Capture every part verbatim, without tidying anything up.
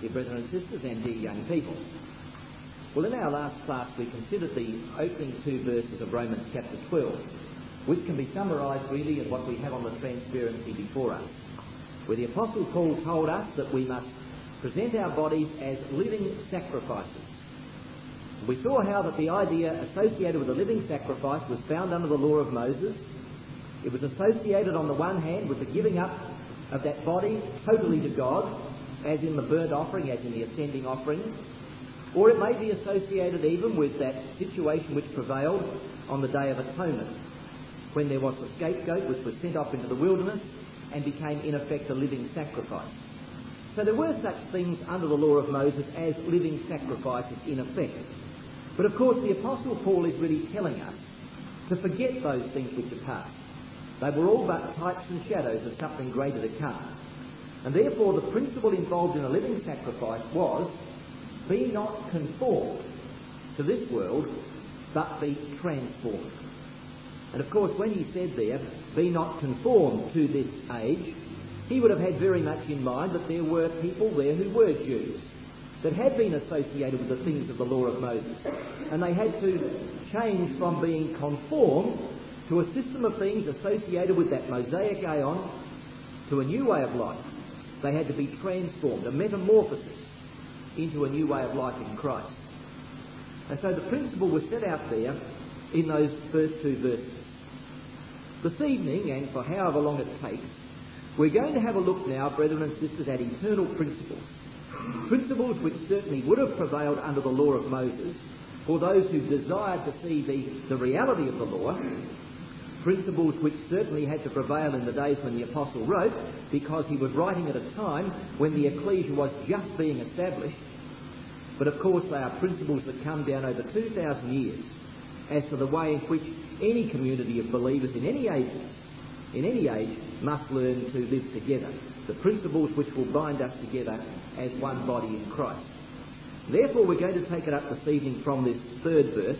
dear brethren and sisters and dear young people. Well, in our last class we considered the opening two verses of Romans chapter twelve, which can be summarised really as what we have on the transparency before us, where the Apostle Paul told us that we must present our bodies as living sacrifices. We saw how that the idea associated with the living sacrifice was found under the law of Moses. It was associated on the one hand with the giving up of that body totally to God, as in the burnt offering, as in the ascending offerings, or it may be associated even with that situation which prevailed on the Day of Atonement, when there was the scapegoat which was sent off into the wilderness and became in effect a living sacrifice. So there were such things under the law of Moses as living sacrifices in effect. But of course the Apostle Paul is really telling us to forget those things which are past. They were all but types and shadows of something greater to come. And therefore the principle involved in a living sacrifice was, be not conformed to this world, but be transformed. And of course when he said there, be not conformed to this age, he would have had very much in mind that there were people there who were Jews, that had been associated with the things of the law of Moses. And they had to change from being conformed to a system of things associated with that Mosaic aeon to a new way of life. They had to be transformed, a metamorphosis into a new way of life in Christ. And so the principle was set out there in those first two verses. This evening, and for however long it takes, we're going to have a look now, brethren and sisters, at eternal principles. Principles which certainly would have prevailed under the law of Moses for those who desired to see the, the reality of the law. Principles which certainly had to prevail in the days when the Apostle wrote, because he was writing at a time when the ecclesia was just being established. But of course they are principles that come down over two thousand years as to the way in which any community of believers in any age, in any age must learn to live together. The principles which will bind us together as one body in Christ. Therefore we're going to take it up this evening from this third verse,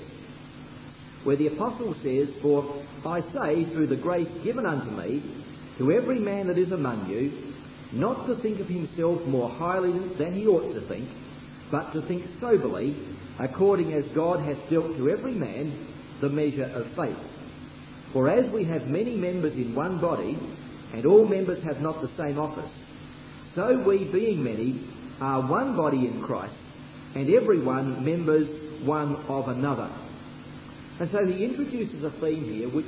where the Apostle says, for I say, through the grace given unto me, to every man that is among you, not to think of himself more highly than he ought to think, but to think soberly, according as God hath dealt to every man the measure of faith. For as we have many members in one body, and all members have not the same office, so we, being many, are one body in Christ, and every one members one of another. And so he introduces a theme here which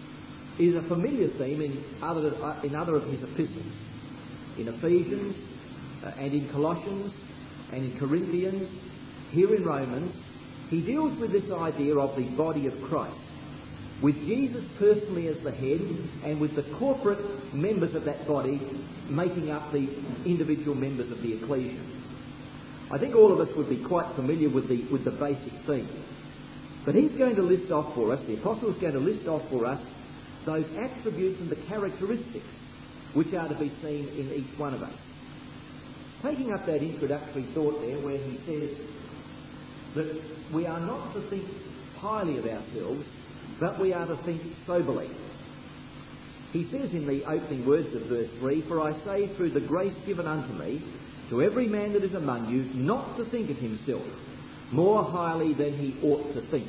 is a familiar theme in other, in other of his epistles. In Ephesians, uh, and in Colossians, and in Corinthians, here in Romans, he deals with this idea of the body of Christ, with Jesus personally as the head, and with the corporate members of that body making up the individual members of the ecclesia. I think all of us would be quite familiar with the, with the basic theme. But he's going to list off for us, the Apostle is going to list off for us, those attributes and the characteristics which are to be seen in each one of us. Taking up that introductory thought there where he says that we are not to think highly of ourselves, but we are to think soberly. He says in the opening words of verse three, for I say through the grace given unto me, to every man that is among you, not to think of himself more highly than he ought to think.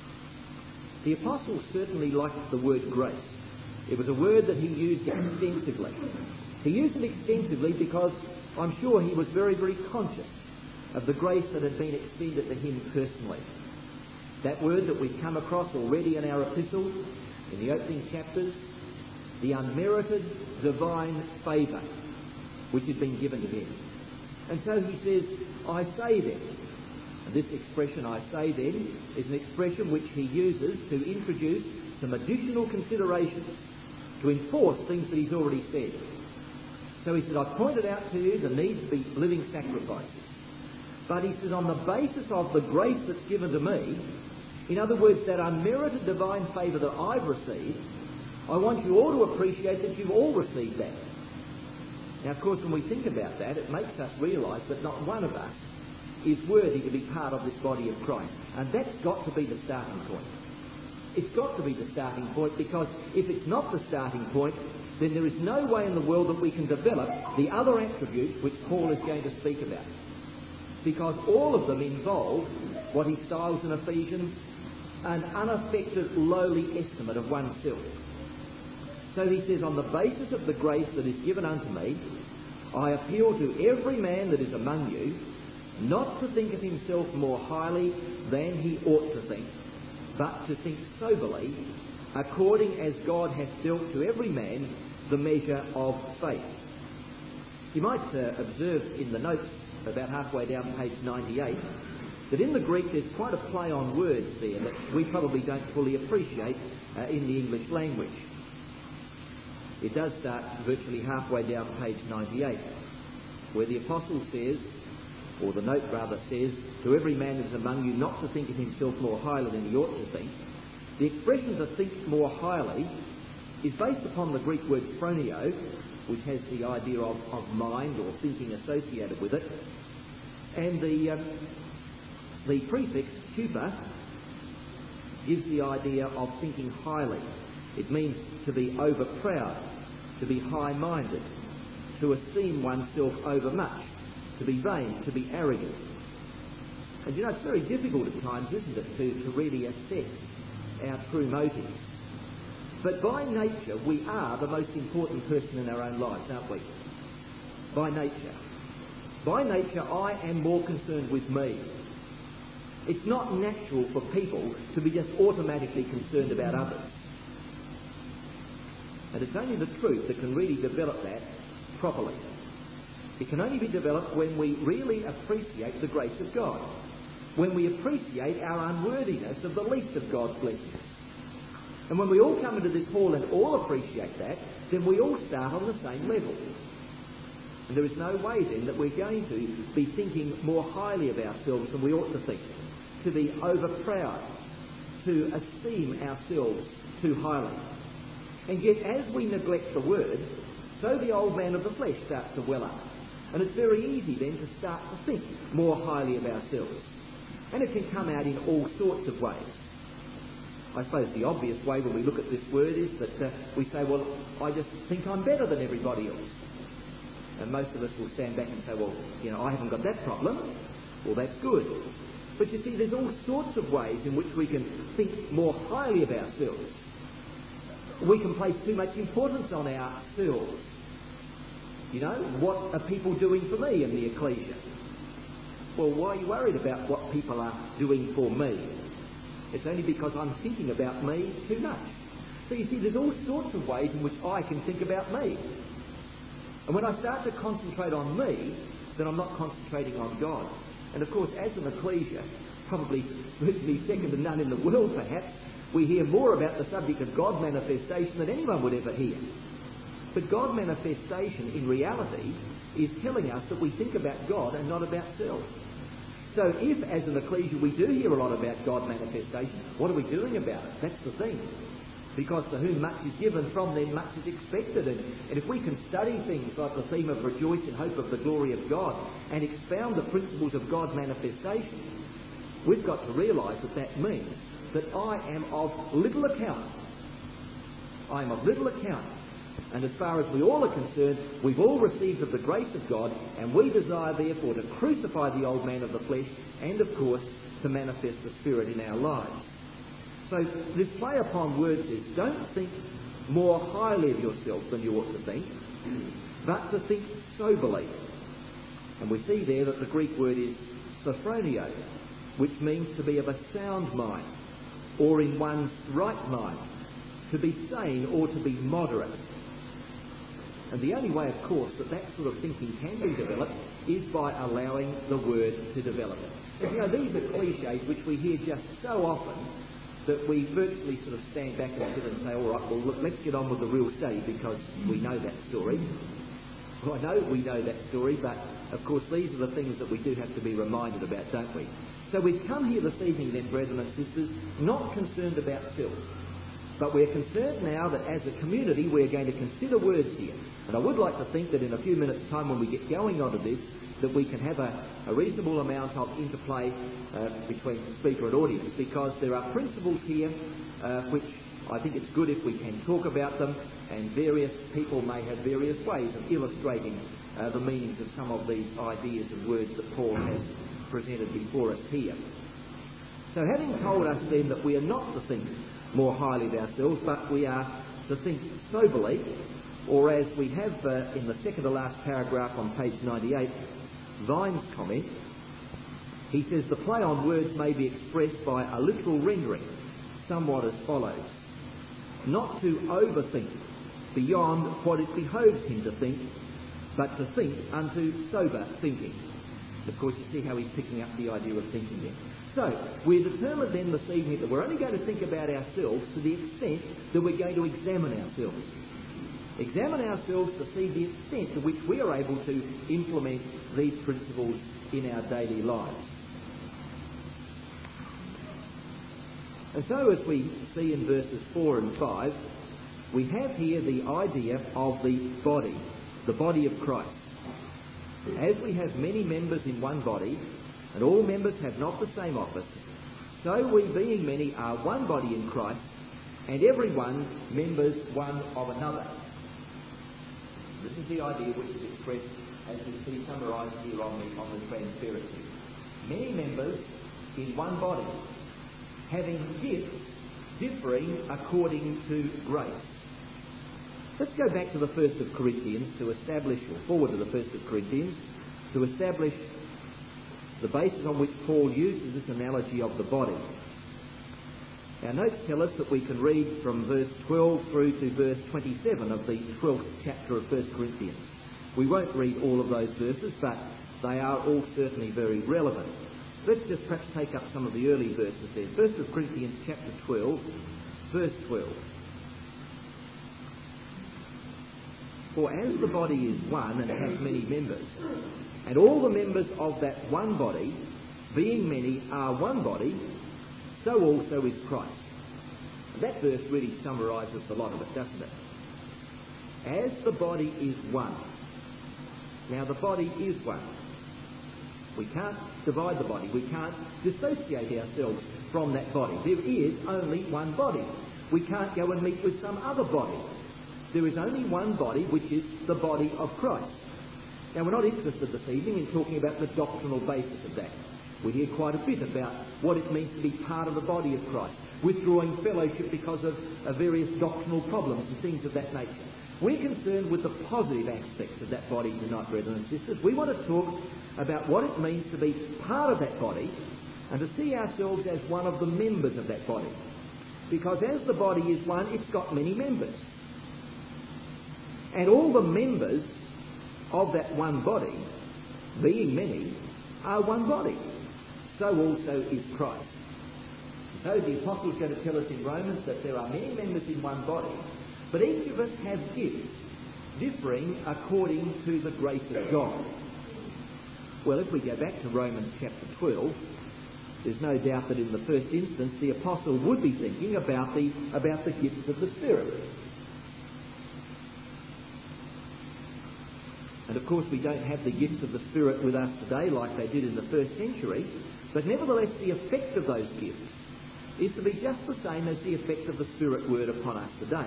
The Apostle certainly liked the word grace. It was a word that he used extensively. He used it extensively because I'm sure he was very, very conscious of the grace that had been extended to him personally. That word that we've come across already in our epistle, in the opening chapters, the unmerited divine favour which had been given to him. And so he says, I say then, and this expression, I say then, is an expression which he uses to introduce some additional considerations, to enforce things that he's already said. So he said, I've pointed out to you the need to be living sacrifices. But he says, on the basis of the grace that's given to me, in other words, that unmerited divine favour that I've received, I want you all to appreciate that you've all received that. Now, of course, when we think about that, it makes us realise that not one of us is worthy to be part of this body of Christ. And that's got to be the starting point. It's got to be the starting point, because if it's not the starting point, then there is no way in the world that we can develop the other attributes which Paul is going to speak about. because all of them involve what he styles in Ephesians an unaffected, lowly estimate of oneself. So he says, on the basis of the grace that is given unto me, I appeal to every man that is among you not to think of himself more highly than he ought to think, but to think soberly, according as God hath dealt to every man the measure of faith. You might uh, observe in the notes about halfway down page ninety-eight that in the Greek there's quite a play on words there that we probably don't fully appreciate uh, in the English language. It does start virtually halfway down page ninety-eight, where the apostle says, or the note rather says, to every man that is among you not to think of himself more highly than he ought to think. The expression to think more highly is based upon the Greek word phroneo, which has the idea of, of mind or thinking associated with it. And the, um, the prefix hupa gives the idea of thinking highly. It means to be over proud, to be high-minded, to esteem oneself overmuch, to be vain, to be arrogant. And you know, it's very difficult at times, isn't it, to, to really assess our true motives. But by nature, we are the most important person in our own lives, aren't we? By nature. By nature, I am more concerned with me. It's not natural for people to be just automatically concerned about others. And it's only the truth that can really develop that properly. It can only be developed when we really appreciate the grace of God, when we appreciate our unworthiness of the least of God's blessings. And when we all come into this hall and all appreciate that, then we all start on the same level. And there is no way then that we're going to be thinking more highly of ourselves than we ought to think, to be over proud, to esteem ourselves too highly. And yet as we neglect the word, so the old man of the flesh starts to well up. And it's very easy then to start to think more highly of ourselves. And it can come out in all sorts of ways. I suppose the obvious way when we look at this word is that uh, we say, well, I just think I'm better than everybody else. And most of us will stand back and say, well, you know, I haven't got that problem. Well, that's good. But you see, there's all sorts of ways in which we can think more highly of ourselves. We can place too much importance on ourselves. You know, what are people doing for me in the ecclesia? Well, why are you worried about what people are doing for me? It's only because I'm thinking about me too much. So you see, there's all sorts of ways in which I can think about me. And when I start to concentrate on me, then I'm not concentrating on God. And of course, as an ecclesia, probably virtually second to none in the world perhaps, we hear more about the subject of God manifestation than anyone would ever hear. But God manifestation, in reality, is telling us that we think about God and not about self. So if, as an ecclesia, we do hear a lot about God manifestation, what are we doing about it? That's the thing. Because to whom much is given, from them much is expected. And, and if we can study things like the theme of rejoice in hope of the glory of God and expound the principles of God manifestation, we've got to realise that that means that I am of little account. I am of little account. And as far as we all are concerned, we've all received of the grace of God, and we desire therefore to crucify the old man of the flesh and, of course, to manifest the Spirit in our lives. So this play upon words is, don't think more highly of yourself than you ought to think, but to think soberly. And we see there that the Greek word is sophronio, which means to be of a sound mind, or in one's right mind, to be sane or to be moderate. And the only way, of course, that that sort of thinking can be developed is by allowing the word to develop. And, you know, these are cliches which we hear just so often that we virtually sort of stand back and sit and say, all right, well, look, let's get on with the real study because we know that story. Well, I know we know that story, but, of course, these are the things that we do have to be reminded about, don't we? So we've come here this evening then, brethren and sisters, not concerned about self. But we're concerned now that as a community we're going to consider words here. And I would like to think that in a few minutes' time when we get going onto this, that we can have a, a reasonable amount of interplay uh, between speaker and audience, because there are principles here uh, which I think it's good if we can talk about them, and various people may have various ways of illustrating uh, the meanings of some of these ideas and words that Paul has presented before us here. So having told us then that we are not to think more highly of ourselves, but we are to think soberly, or as we have uh, in the second to last paragraph on page ninety-eight, Vine's comment, he says the play on words may be expressed by a literal rendering, somewhat as follows: not to overthink beyond what it behoves him to think, but to think unto sober thinking. Of course, you see how he's picking up the idea of thinking there. So, we're determined then this evening that we're only going to think about ourselves to the extent that we're going to examine ourselves. Examine ourselves to see the extent to which we are able to implement these principles in our daily lives. And so, as we see in verses four and five, we have here the idea of the body, the body of Christ. As we have many members in one body, and all members have not the same office, so we, being many, are one body in Christ, and every one members one of another. This is the idea which is expressed, as we see summarised here on the, on the transparency. Many members in one body, having gifts differing according to grace. Let's go back to the first of Corinthians to establish, or forward to the first of Corinthians, to establish the basis on which Paul uses this analogy of the body. Our notes tell us that we can read from verse twelve through to verse twenty-seven of the twelfth chapter of First Corinthians. We won't read all of those verses, but they are all certainly very relevant. Let's just perhaps take up some of the early verses there. First of Corinthians chapter twelve, verse twelve. For as the body is one and has many members, and all the members of that one body, being many, are one body, so also is Christ. That verse really summarises a lot of it, doesn't it? As the body is one. Now the body is one. We can't divide the body. We can't dissociate ourselves from that body. There is only one body. We can't go and meet with some other body. There is only one body, which is the body of Christ. Now, we're not interested this evening in talking about the doctrinal basis of that. We hear quite a bit about what it means to be part of the body of Christ, withdrawing fellowship because of, of various doctrinal problems and things of that nature. We're concerned with the positive aspects of that body tonight, brethren and sisters. We want to talk about what it means to be part of that body and to see ourselves as one of the members of that body. Because as the body is one, it's got many members. And all the members of that one body, being many, are one body. So also is Christ. So the Apostle is going to tell us in Romans that there are many members in one body, but each of us has gifts differing according to the grace of God. Well, if we go back to Romans chapter twelve, there's no doubt that in the first instance the Apostle would be thinking about the, about the gifts of the Spirit. And of course we don't have the gifts of the Spirit with us today like they did in the first century, but nevertheless the effect of those gifts is to be just the same as the effect of the Spirit word upon us today.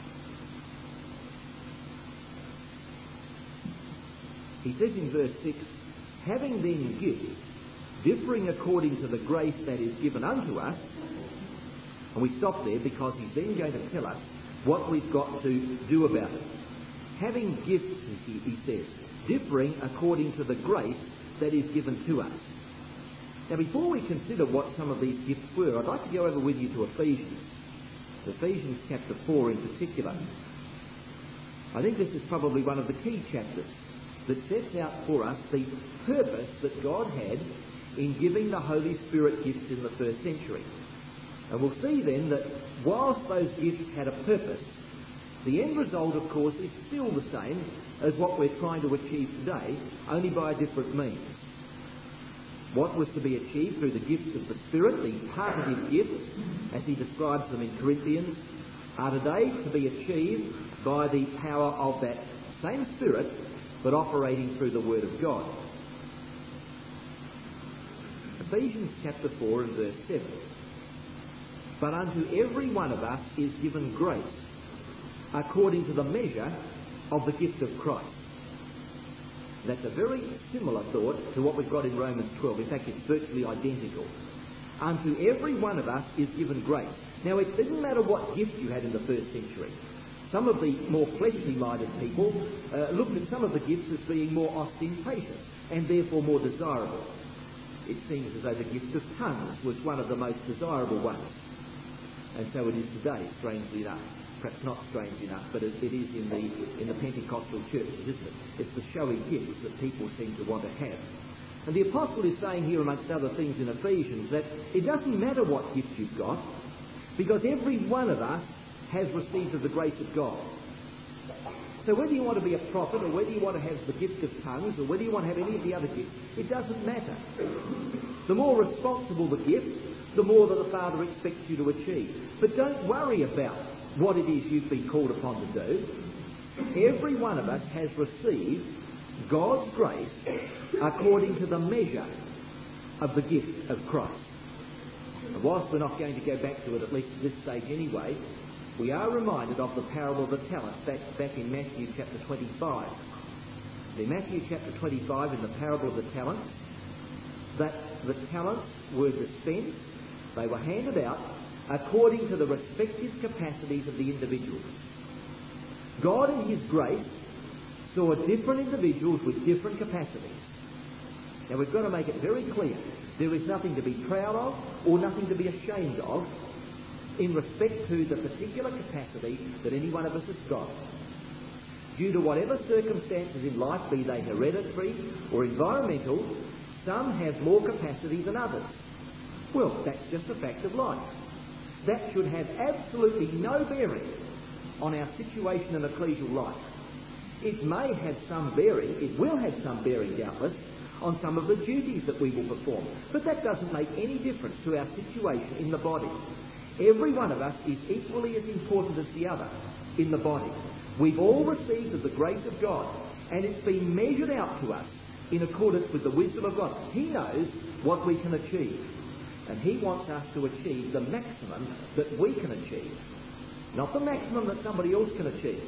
He says in verse six, having then gifts differing according to the grace that is given unto us, and we stop there because he's then going to tell us what we've got to do about it. Having gifts, he, he says, differing according to the grace that is given to us. Now, before we consider what some of these gifts were, I'd like to go over with you to Ephesians. Ephesians chapter four in particular. I think this is probably one of the key chapters that sets out for us the purpose that God had in giving the Holy Spirit gifts in the first century. And we'll see then that whilst those gifts had a purpose, the end result, of course, is still the same as what we're trying to achieve today, only by a different means. What was to be achieved through the gifts of the Spirit, the partitive gifts, as he describes them in Corinthians, are today to be achieved by the power of that same Spirit, but operating through the Word of God. Ephesians chapter four and verse seven. But unto every one of us is given grace, according to the measure of the gift of Christ. That's a very similar thought to what we've got in Romans twelve. In fact, it's virtually identical. Unto every one of us is given grace. Now, it didn't matter what gift you had in the first century. Some of the more fleshly-minded people uh, looked at some of the gifts as being more ostentatious and therefore more desirable. It seems as though the gift of tongues was one of the most desirable ones. And so it is today, strangely enough. Perhaps not strangely enough, but it, it is in the in the Pentecostal churches, isn't it? It's the showy gifts that people seem to want to have. And the Apostle is saying here, amongst other things in Ephesians, that it doesn't matter what gift you've got, because every one of us has received of the grace of God. So whether you want to be a prophet, or whether you want to have the gift of tongues, or whether you want to have any of the other gifts, it doesn't matter. The more responsible the gift, the more that the Father expects you to achieve. But don't worry about what it is you've been called upon to do. Every one of us has received God's grace according to the measure of the gift of Christ. And whilst we're not going to go back to it, at least at this stage anyway, we are reminded of the parable of the talents back, back in Matthew chapter twenty-five. In Matthew chapter twenty-five, in the parable of the talents, that the talents were dispensed, they were handed out according to the respective capacities of the individuals. God in His grace saw different individuals with different capacities. Now we've got to make it very clear, there is nothing to be proud of or nothing to be ashamed of in respect to the particular capacity that any one of us has got. Due to whatever circumstances in life, be they hereditary or environmental, some have more capacity than others. Well, that's just a fact of life. That should have absolutely no bearing on our situation in ecclesial life. It may have some bearing, it will have some bearing doubtless, on some of the duties that we will perform. But that doesn't make any difference to our situation in the body. Every one of us is equally as important as the other in the body. We've all received of the grace of God, and it's been measured out to us in accordance with the wisdom of God. He knows what we can achieve, and He wants us to achieve the maximum that we can achieve, not the maximum that somebody else can achieve.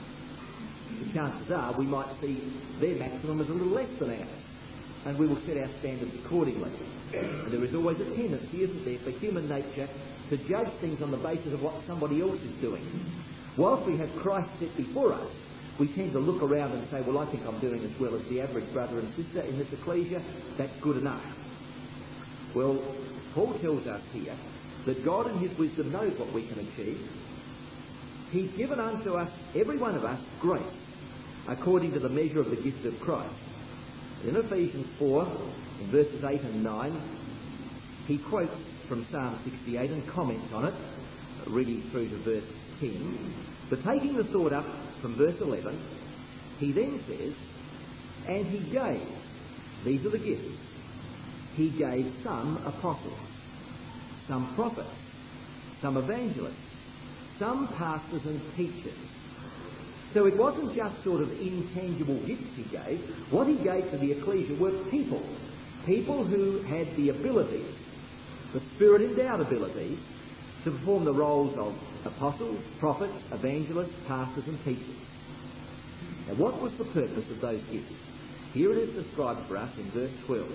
The chances are we might see their maximum as a little less than ours, and we will set our standards accordingly. And there is always a tendency, isn't there, for human nature to judge things on the basis of what somebody else is doing. Whilst we have Christ set before us, we tend to look around and say, well, I think I'm doing as well as the average brother and sister in this ecclesia. That's good enough. Well, Paul tells us here that God in His wisdom knows what we can achieve. He's given unto us, every one of us, grace according to the measure of the gift of Christ. In Ephesians four, in verses eight and nine, he quotes from Psalm sixty-eight and comments on it, reading through to verse ten. But taking the thought up from verse eleven, he then says, and He gave, these are the gifts, He gave some apostles, some prophets, some evangelists, some pastors and teachers. So it wasn't just sort of intangible gifts He gave. What He gave to the ecclesia were people. People who had the ability, the Spirit-endowed ability, to perform the roles of apostles, prophets, evangelists, pastors and teachers. Now what was the purpose of those gifts? Here it is described for us in verse twelve.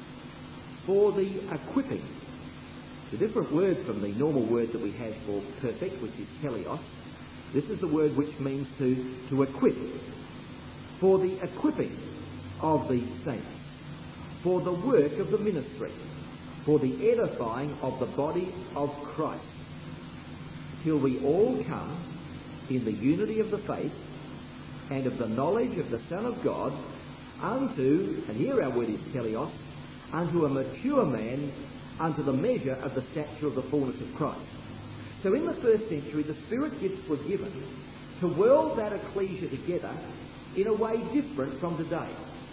For the equipping. It's a different word from the normal word that we have for perfect, which is teleos. This is the word which means to, to equip. For the equipping of the saints. For the work of the ministry. For the edifying of the body of Christ. Till we all come in the unity of the faith and of the knowledge of the Son of God unto, and here our word is teleos, unto a mature man, unto the measure of the stature of the fullness of Christ. So in the first century, the Spirit gifts were given to weld that ecclesia together in a way different from today.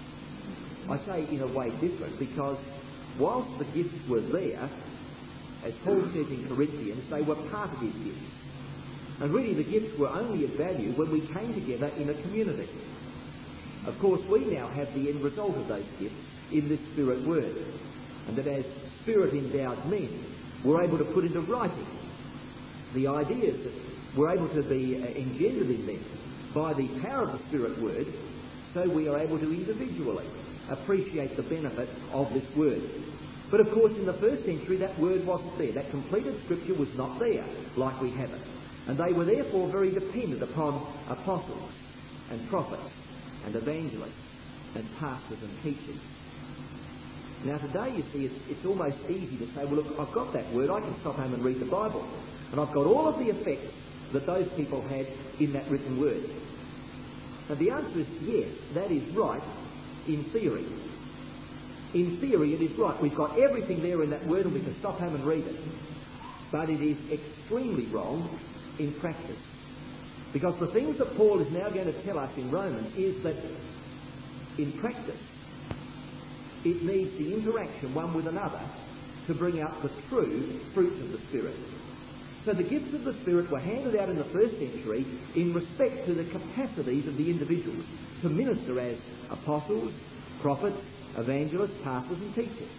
I say in a way different because whilst the gifts were there, as Paul says in Corinthians, they were part of his gifts. And really the gifts were only of value when we came together in a community. Of course, we now have the end result of those gifts in this Spirit word. And that as Spirit-endowed men, we're able to put into writing the ideas that were able to be engendered in them by the power of the Spirit word, so we are able to individually appreciate the benefit of this word. But of course in the first century that word wasn't there. That completed scripture was not there like we have it. And they were therefore very dependent upon apostles and prophets and evangelists and pastors and teachers. Now today, you see, it's, it's almost easy to say, well, look, I've got that word, I can stop home and read the Bible. And I've got all of the effects that those people had in that written word. And the answer is yes, that is right in theory. In theory, it is right. We've got everything there in that word and we can stop home and read it. But it is extremely wrong in practice. Because the things that Paul is now going to tell us in Romans is that in practice, it needs the interaction one with another to bring out the true fruits of the Spirit. So the gifts of the Spirit were handed out in the first century in respect to the capacities of the individuals to minister as apostles, prophets, evangelists, pastors and teachers.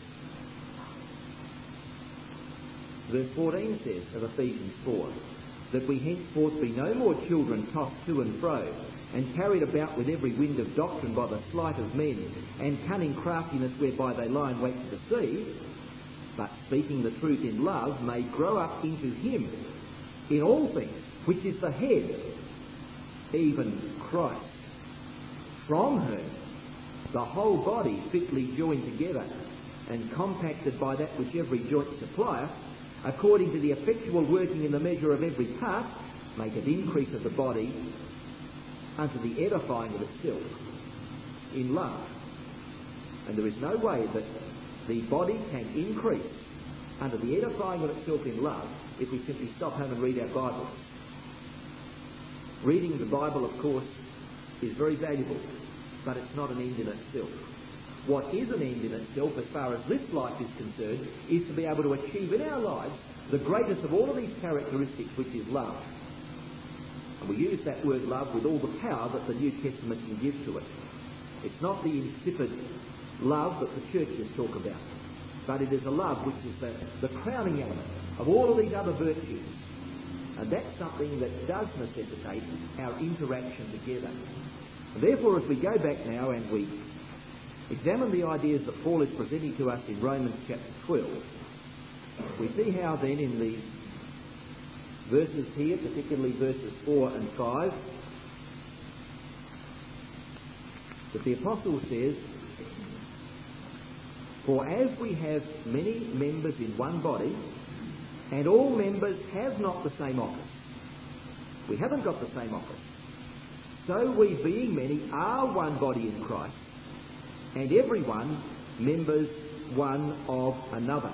Verse fourteen says of Ephesians four, that we henceforth be no more children tossed to and fro, and carried about with every wind of doctrine by the sleight of men, and cunning craftiness whereby they lie in wait to deceive, but speaking the truth in love may grow up into him in all things, which is the head, even Christ, from whom the whole body fitly joined together and compacted by that which every joint supplieth, according to the effectual working in the measure of every part, maketh increase of the body unto the edifying of itself in love. And there is no way that the body can increase unto the edifying of itself in love if we simply stop home and read our Bible. Reading the Bible, of course, is very valuable, but it's not an end in itself. What is an end in itself, as far as this life is concerned, is to be able to achieve in our lives the greatest of all of these characteristics, which is love. And we use that word love with all the power that the New Testament can give to it. It's not the insipid love that the churches talk about, but it is a love which is the, the crowning element of all of these other virtues. And that's something that does necessitate our interaction together. And therefore, as we go back now and we examine the ideas that Paul is presenting to us in Romans chapter twelve, we see how then in these verses here, particularly verses four and five, that the apostle says, for as we have many members in one body, and all members have not the same office. We haven't got the same office. So we, being many, are one body in Christ, and everyone members one of another.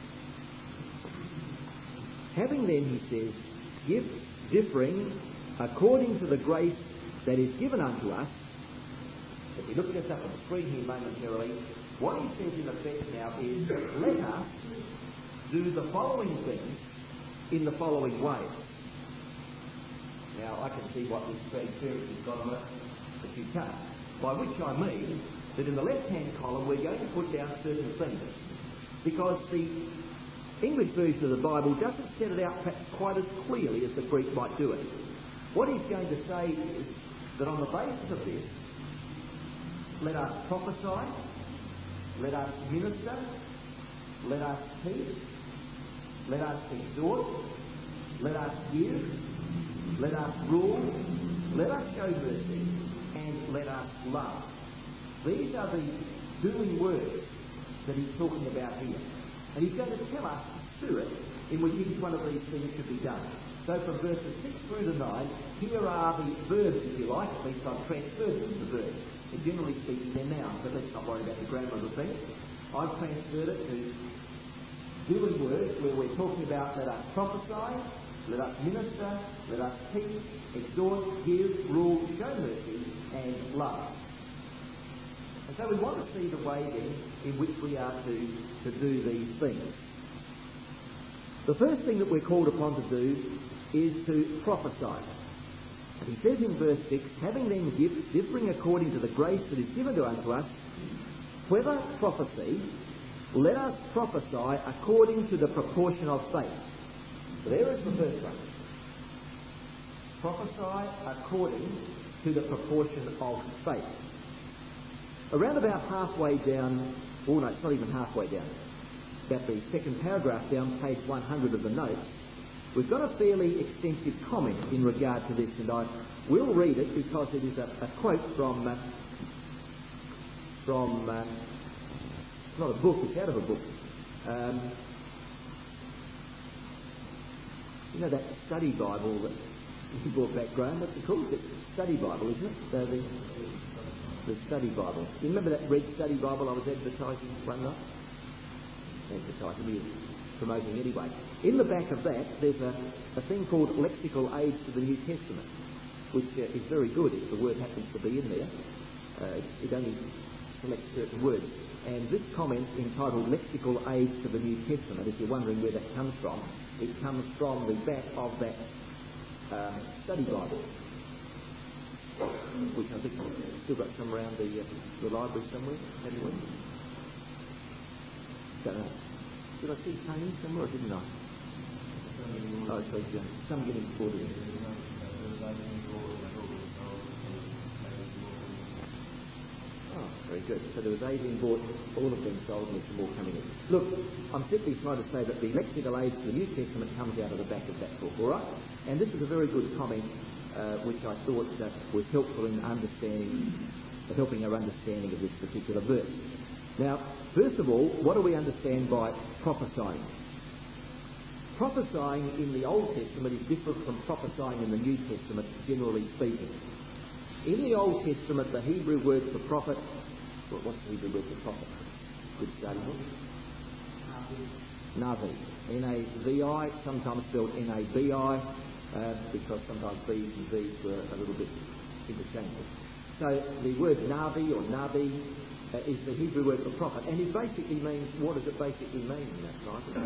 Having then, he says, gifts differing according to the grace that is given unto us. If we look at this up on the screen here momentarily, what he says in effect now is, let us do the following things in the following ways. Now, I can see what this transparency has got on it, but you can't. By which I mean that in the left-hand column we're going to put down certain things, because the English version of the Bible doesn't set it out perhaps quite as clearly as the Greek might do it. What he's going to say is that on the basis of this, let us prophesy, let us minister, let us teach, let us exhort, let us give, let us rule, let us show mercy, and let us love. These are the doing words that he's talking about here. And he's going to tell us the spirit in which each one of these things should be done. So from verses six through to nine, here are the verbs, if you like. At least I've transferred them to verbs. And generally speaking, they're nouns, but let's not worry about the grammar of the thing. I've transferred it to doing words where we're talking about let us prophesy, let us minister, let us teach, exhort, give, rule, show mercy, and love. And so we want to see the way then in which we are to, to do these things. The first thing that we're called upon to do is to prophesy. And he says in verse six, having then gifts differing according to the grace that is given to unto us, whether prophecy, let us prophesy according to the proportion of faith. So there is the first one. Prophesy according to the proportion of faith. around about halfway down, oh no, it's not even halfway down, about the second paragraph down, page one hundred of the notes, we've got a fairly extensive comment in regard to this, and I will read it because it is a, a quote from, uh, from uh, it's not a book, it's out of a book. Um, you know that study Bible that you brought back, Graham, what's it called? It's study Bible, isn't it? The, the, the study Bible. You remember that red study Bible I was advertising one night? Advertising, we were promoting anyway. In the back of that, there's a, a thing called Lexical Aids to the New Testament, which uh, is very good if the word happens to be in there. Uh, it only selects certain words. And this comment entitled Lexical Aids to the New Testament, if you're wondering where that comes from, it comes from the back of that um, study Bible, which I think we've still got some around the, uh, the library somewhere, haven't we? Don't know. Did I see Tony somewhere or didn't I? Oh, sorry, John. Some getting forwarded. Oh, very good. So there was eighteen bought, all of them sold, and there's some more coming in. Look, I'm simply trying to say that the lexical aid to the New Testament comes out of the back of that book, all right? And this is a very good comment, uh, which I thought uh, was helpful in understanding, uh, helping our understanding of this particular verse. Now, first of all, what do we understand by prophesying? Prophesying in the Old Testament is different from prophesying in the New Testament, generally speaking. In the Old Testament, the Hebrew word for prophet, well, what's the Hebrew word for prophet? Good starting point. Navi. N A V I, sometimes spelled N A B I, uh, because sometimes B's and V's were a little bit interchangeable. So the word Navi or Nabi uh, is the Hebrew word for prophet, and it basically means, what does it basically mean in that, right?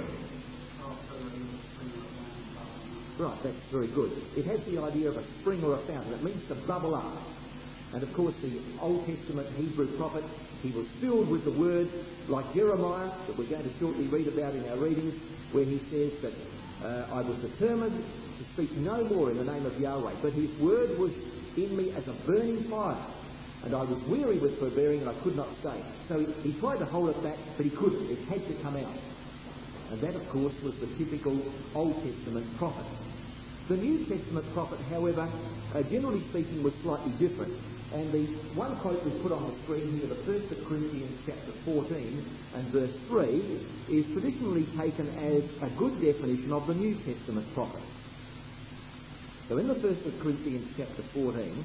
Right, that's very good. It has the idea of a spring or a fountain. It means to bubble up. And of course the Old Testament Hebrew prophet, he was filled with the word, like Jeremiah, that we're going to shortly read about in our readings, where he says that uh, I was determined to speak no more in the name of Yahweh, but his word was in me as a burning fire, and I was weary with forbearing and I could not stay. So he, he tried to hold it back, but he couldn't. It had to come out. And that, of course, was the typical Old Testament prophet. The New Testament prophet, however, uh, generally speaking, was slightly different. And the one quote we put on the screen here, the First of Corinthians chapter fourteen and verse three, is traditionally taken as a good definition of the New Testament prophet. So in the First of Corinthians chapter fourteen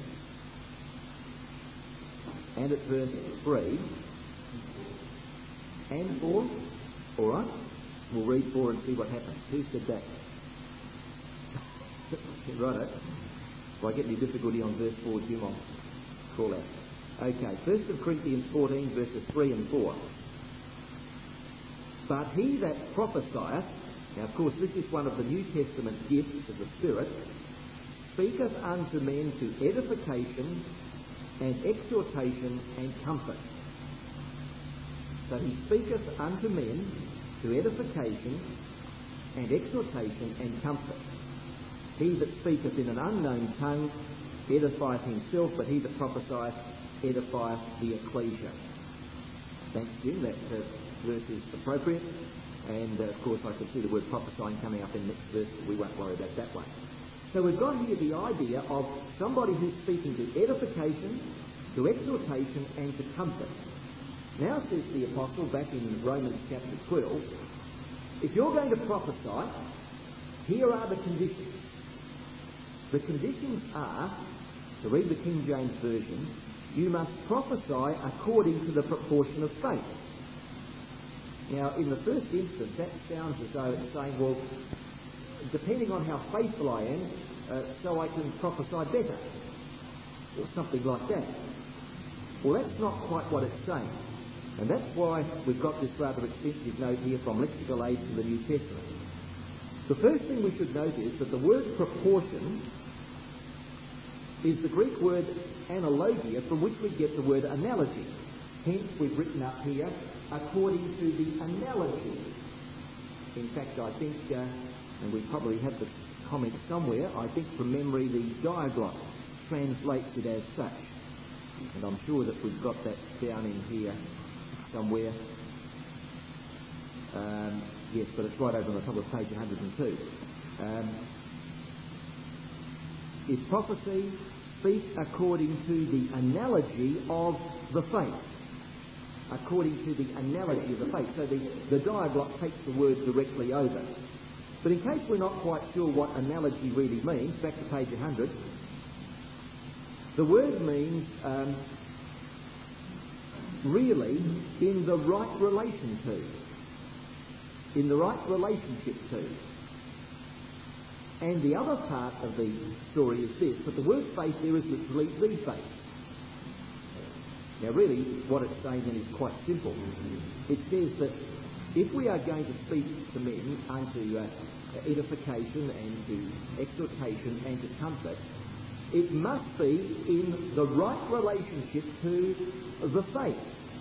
and at verse three and four, all right, we'll read four and see what happens. Who said that? Righto. If I get any difficulty on verse four, Jim, I'll call out. Okay, First of Corinthians fourteen, verses three and four. But he that prophesieth, now of course this is one of the New Testament gifts of the Spirit, speaketh unto men to edification and exhortation and comfort. So he speaketh unto men to edification and exhortation and comfort. He that speaketh in an unknown tongue edifieth himself, but he that prophesieth edifieth the ecclesia. Thanks, Jim. That uh, verse is appropriate. And, uh, of course, I can see the word prophesying coming up in the next verse, but we won't worry about that one. So we've got here the idea of somebody who's speaking to edification, to exhortation, and to comfort. Now, says the Apostle back in Romans chapter twelve, if you're going to prophesy, here are the conditions. The conditions are, to read the King James Version, you must prophesy according to the proportion of faith. Now, in the first instance, that sounds as though it's saying, well, depending on how faithful I am, uh, so I can prophesy better, or something like that. Well, that's not quite what it's saying. And that's why we've got this rather extensive note here from Lexical Aids to the New Testament. The first thing we should note is that the word proportion is the Greek word analogia, from which we get the word analogy. Hence, we've written up here, according to the analogy. In fact, I think, uh, and we probably have the comment somewhere, I think from memory the diagram translates it as such. and I'm sure that we've got that down in here somewhere. Um, yes, but it's right over on the top of page one hundred and two. Um, if prophecy speaks according to the analogy of the faith, according to the analogy of the faith. So the, the diaglott takes the word directly over. But in case we're not quite sure what analogy really means, back to page one hundred, the word means um, really in the right relation to, in the right relationship to. And the other part of the story is this, but the word faith there is literally the faith. Now really, what it's saying then is quite simple. It says that if we are going to speak to men unto uh, edification and to exhortation and to comfort, it must be in the right relationship to the faith.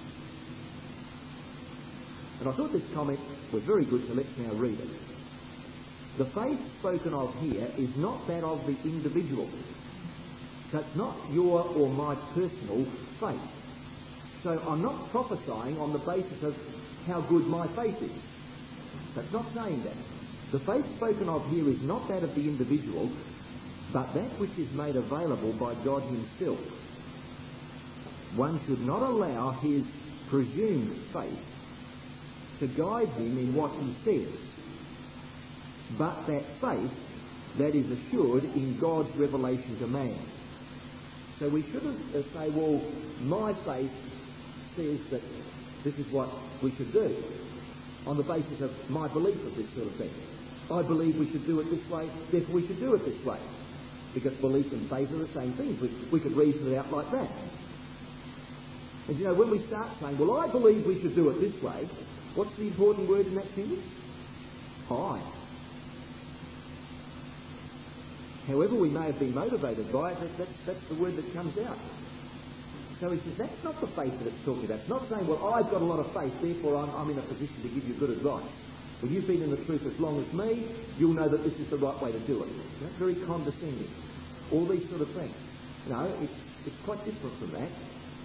And I thought this comment was very good, so let's now read it. The faith spoken of here is not that of the individual. So it's not your or my personal faith. So I'm not prophesying on the basis of how good my faith is. That's not saying that. The faith spoken of here is not that of the individual, but that which is made available by God himself. One should not allow his presumed faith to guide him in what he says, but that faith that is assured in God's revelation to man. So we shouldn't uh, say, well, my faith says that this is what we should do, on the basis of my belief of this sort of thing. I believe we should do it this way, therefore we should do it this way. Because belief and faith are the same things. We, we could reason it out like that. And you know, when we start saying, well, I believe we should do it this way, what's the important word in that sentence? I. However we may have been motivated by it, that, that's, that's the word that comes out. So he says, that's not the faith that it's talking about. It's not saying, well, I've got a lot of faith, therefore I'm, I'm in a position to give you good advice. Well, you've been in the truth as long as me, you'll know that this is the right way to do it. That's very condescending. All these sort of things. No, it's, it's quite different from that.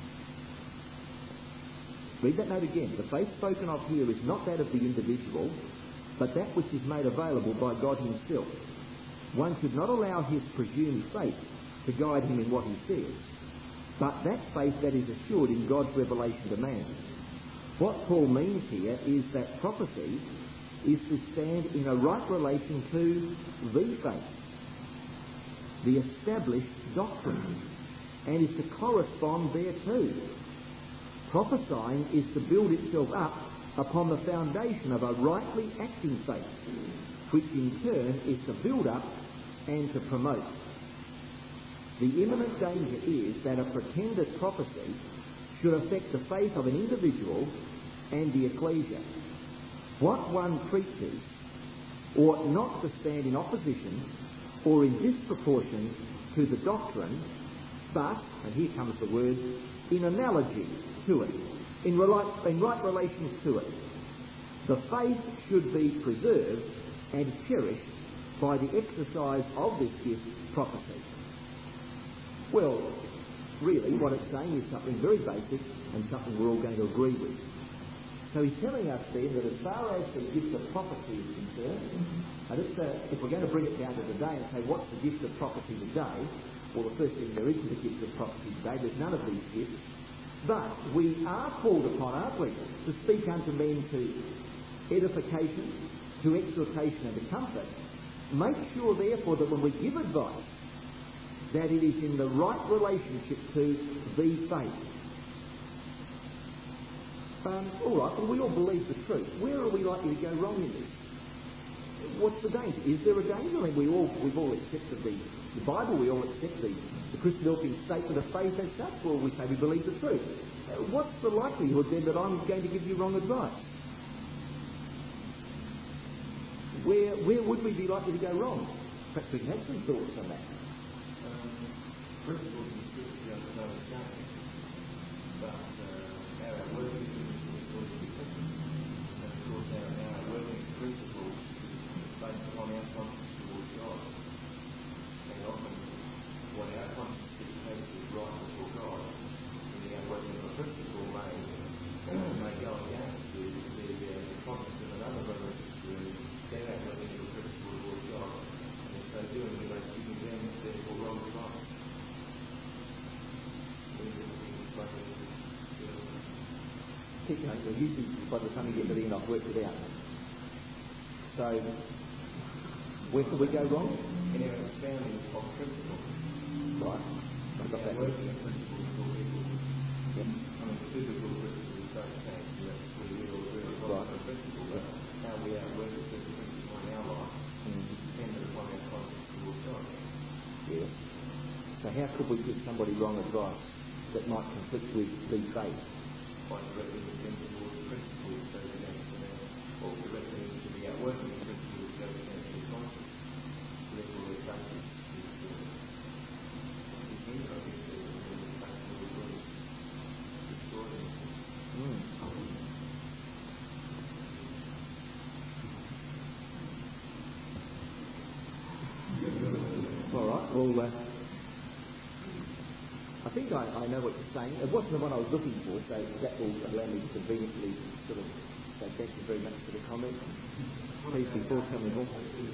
Read that note again. The faith spoken of here is not that of the individual, but that which is made available by God himself. One should not allow his presumed faith to guide him in what he says, but that faith that is assured in God's revelation to man. What Paul means here is that prophecy is to stand in a right relation to the faith, the established doctrine, and is to correspond thereto. Prophesying is to build itself up upon the foundation of a rightly acting faith, which in turn is to build up and to promote. The imminent danger is that a pretended prophecy should affect the faith of an individual and the ecclesia. What one preaches ought not to stand in opposition or in disproportion to the doctrine, but, and here comes the word, in analogy to it, in, rel- in right relations to it. The faith should be preserved and cherished by the exercise of this gift, prophecy. Well, really what it's saying is something very basic and something we're all going to agree with. So he's telling us then that as far as the gift of prophecy is concerned, and if, uh, if we're going to bring it down to today and say what's the gift of prophecy today, well, the first thing there isn't a gift of prophecy today. There's none of these gifts. But we are called upon, aren't we, to speak unto men to edification, to exhortation and to comfort. Make sure, therefore, that when we give advice, that it is in the right relationship to the faith. Um, all right, well, we all believe the truth. Where are we likely to go wrong in this? What's the danger? Is there a danger? I mean, we all, we've all accepted the, the Bible, we all accept the, the Christian statement of faith as such. Well, we say we believe the truth. Uh, what's the likelihood then that I'm going to give you wrong advice? Where, where would we be likely to go wrong? Perhaps we can have some thoughts on that. Um, principles in Scripture are no change, but uh, our working principles is different. And of course, our, our working principles is based upon our conscience towards God. And often, what our conscience dictates is right before God. You know, usually by the time you get to the end, I've worked it out. So, where could we go wrong? In our expounding of principles. Right. I've got that. Working in principles for people. Yep. I mean, the physical principles don't change. We will do a lot of principle, but how we are working with the principle in our life is dependent upon our conscience towards God. Yes. So how could we give somebody wrong advice that might conflict with the faith? By directing them towards principles so that they or directing them to be out working in principles so that they can conscience. Therefore, their faith is hindered, I guess, their faith will be destroyed. Mm. All right. Well, uh, I think I, I know what you're saying. It wasn't the one I was looking for, so that will allow me to conveniently sort of say thank you very much for the comment. Please be forthcoming more.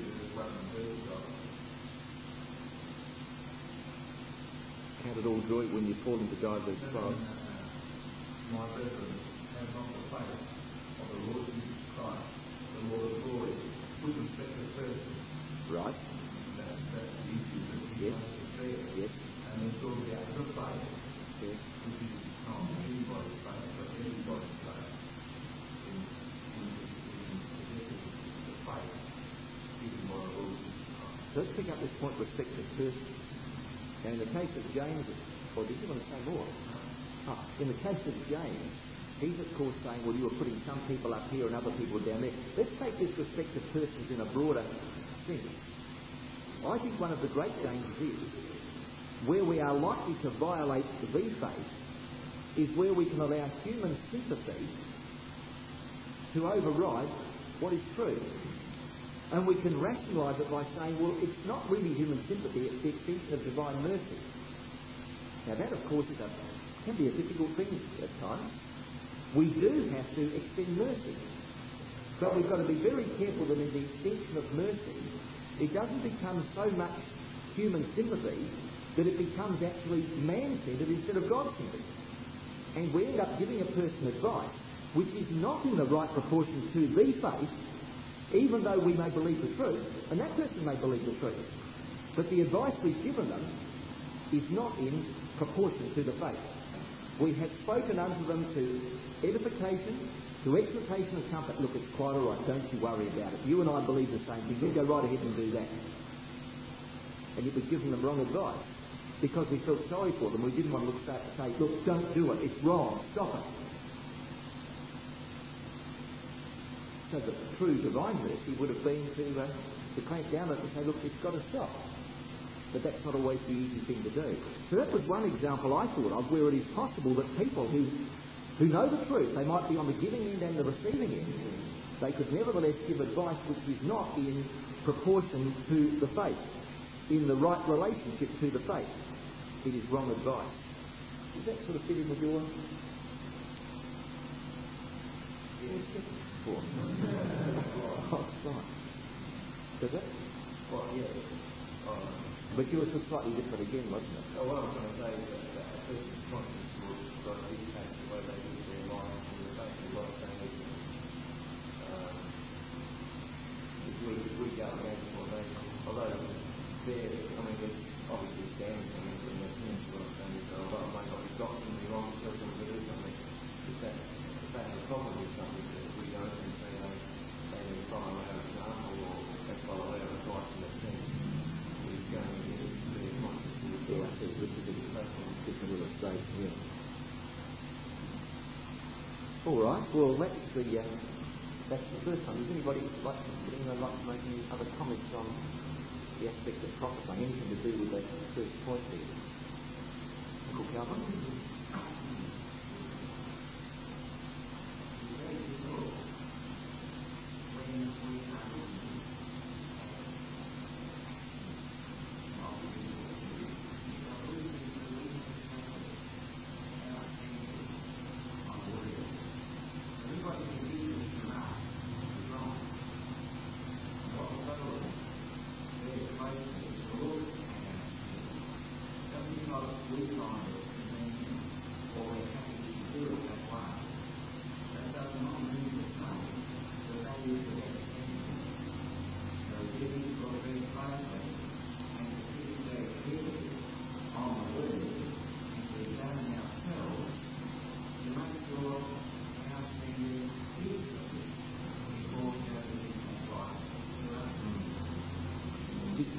Count it all joy when you fall into diverse trials. My brethren, have not the faith of the Lord Jesus Christ, the Lord of glory, with respect to person. Right. That's, that's the issue that we Yes. must declare. Yes. And it's all about the faith, Yes. which is not anybody's faith, but anybody's faith. In, in, in possessing the faith given by the Lord Jesus Christ. So let's pick up this point with respect to person. Now, in the case of James, or did you want to say more? Oh, in the case of James, he's of course saying, well, you were putting some people up here and other people down there. Let's take this respect to persons in a broader sense. I think one of the great dangers is where we are likely to violate the faith is where we can allow human sympathy to override what is true. And we can rationalise it by saying, well, it's not really human sympathy, it's the extension of divine mercy. Now that, of course, is a, can be a difficult thing at times. We do have to extend mercy. But we've got to be very careful that in the extension of mercy, it doesn't become so much human sympathy that it becomes actually man-centred instead of God-centred. And we end up giving a person advice which is not in the right proportion to the faith, even though we may believe the truth, and that person may believe the truth. But the advice we've given them is not in proportion to the faith. We have spoken unto them to edification, to exhortation and comfort. Look, it's quite all right, don't you worry about it. You and I believe the same thing. You go right ahead and do that. And yet we've given them wrong advice because we felt sorry for them. We didn't want to look back and say, look, don't do it, it's wrong, stop it. So the true divine mercy would have been to, uh, to clamp down on it and say, look, it's got to stop. But that's not always the easy thing to do. So that was one example I thought of where it is possible that people who, who know the truth, they might be on the giving end and the receiving end, they could nevertheless give advice which is not in proportion to the faith, in the right relationship to the faith. It is wrong advice. Does that sort of fit in with your... Oh, right. Does it? Well, yeah. Um, but yours was slightly different again, wasn't it? oh, what I was going to say is that, that a person's conscience towards God dictates the way they live their lives and the fact that what I'm saying is um, if we, if we go against what they, although they're, I mean, there's obviously standards and everything that means what I'm saying is, although I may not have got something wrong, tell someone to do something, if that, if they have a problem with something, that we go and say they, they need to follow our example or they follow our advice in that sense, we're going against their conscience towards Yeah, God. so which is a different illustration, yeah. All right, well, that's the, uh, that's the first one. Does anybody like to, would anyone like to make any other comments on the aspect of prophesying, anything to do with that first point there? Uncle Calvin?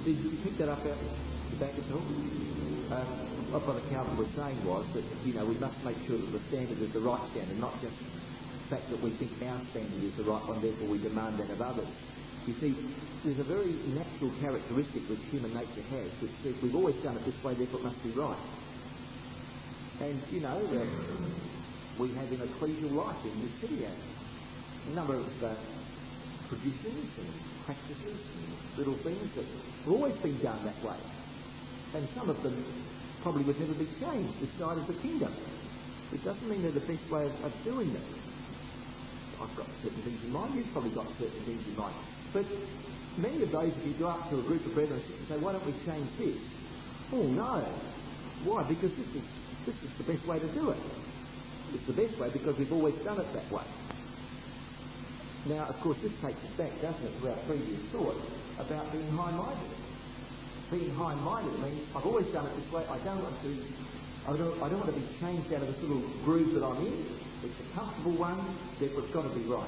Did you pick that up out the back at all? Um, what Brother Calvin was saying was that, you know, we must make sure that the standard is the right standard, not just the fact that we think our standard is the right one, therefore we demand that of others. You see, there's a very natural characteristic which human nature has, which says we've always done it this way, therefore it must be right. And, you know, uh, we have in ecclesial life in this city a number of uh, traditions and practices and little things that have always been done that way. And some of them probably would never be changed this side of the kingdom. It doesn't mean they're the best way of, of doing them. I've got certain things in mind, you've probably got certain things in mind. But many of those, if you go up to a group of brethren and say, why don't we change this? Oh no. Why? Because this is, this is the best way to do it. It's the best way because we've always done it that way. Now, of course, this takes us back, doesn't it, to our previous thought about being high-minded. Being high-minded means I've always done it this way. I don't want to. I don't, I don't want to be changed out of this little groove that I'm in. It's a comfortable one. Therefore, it's got to be right.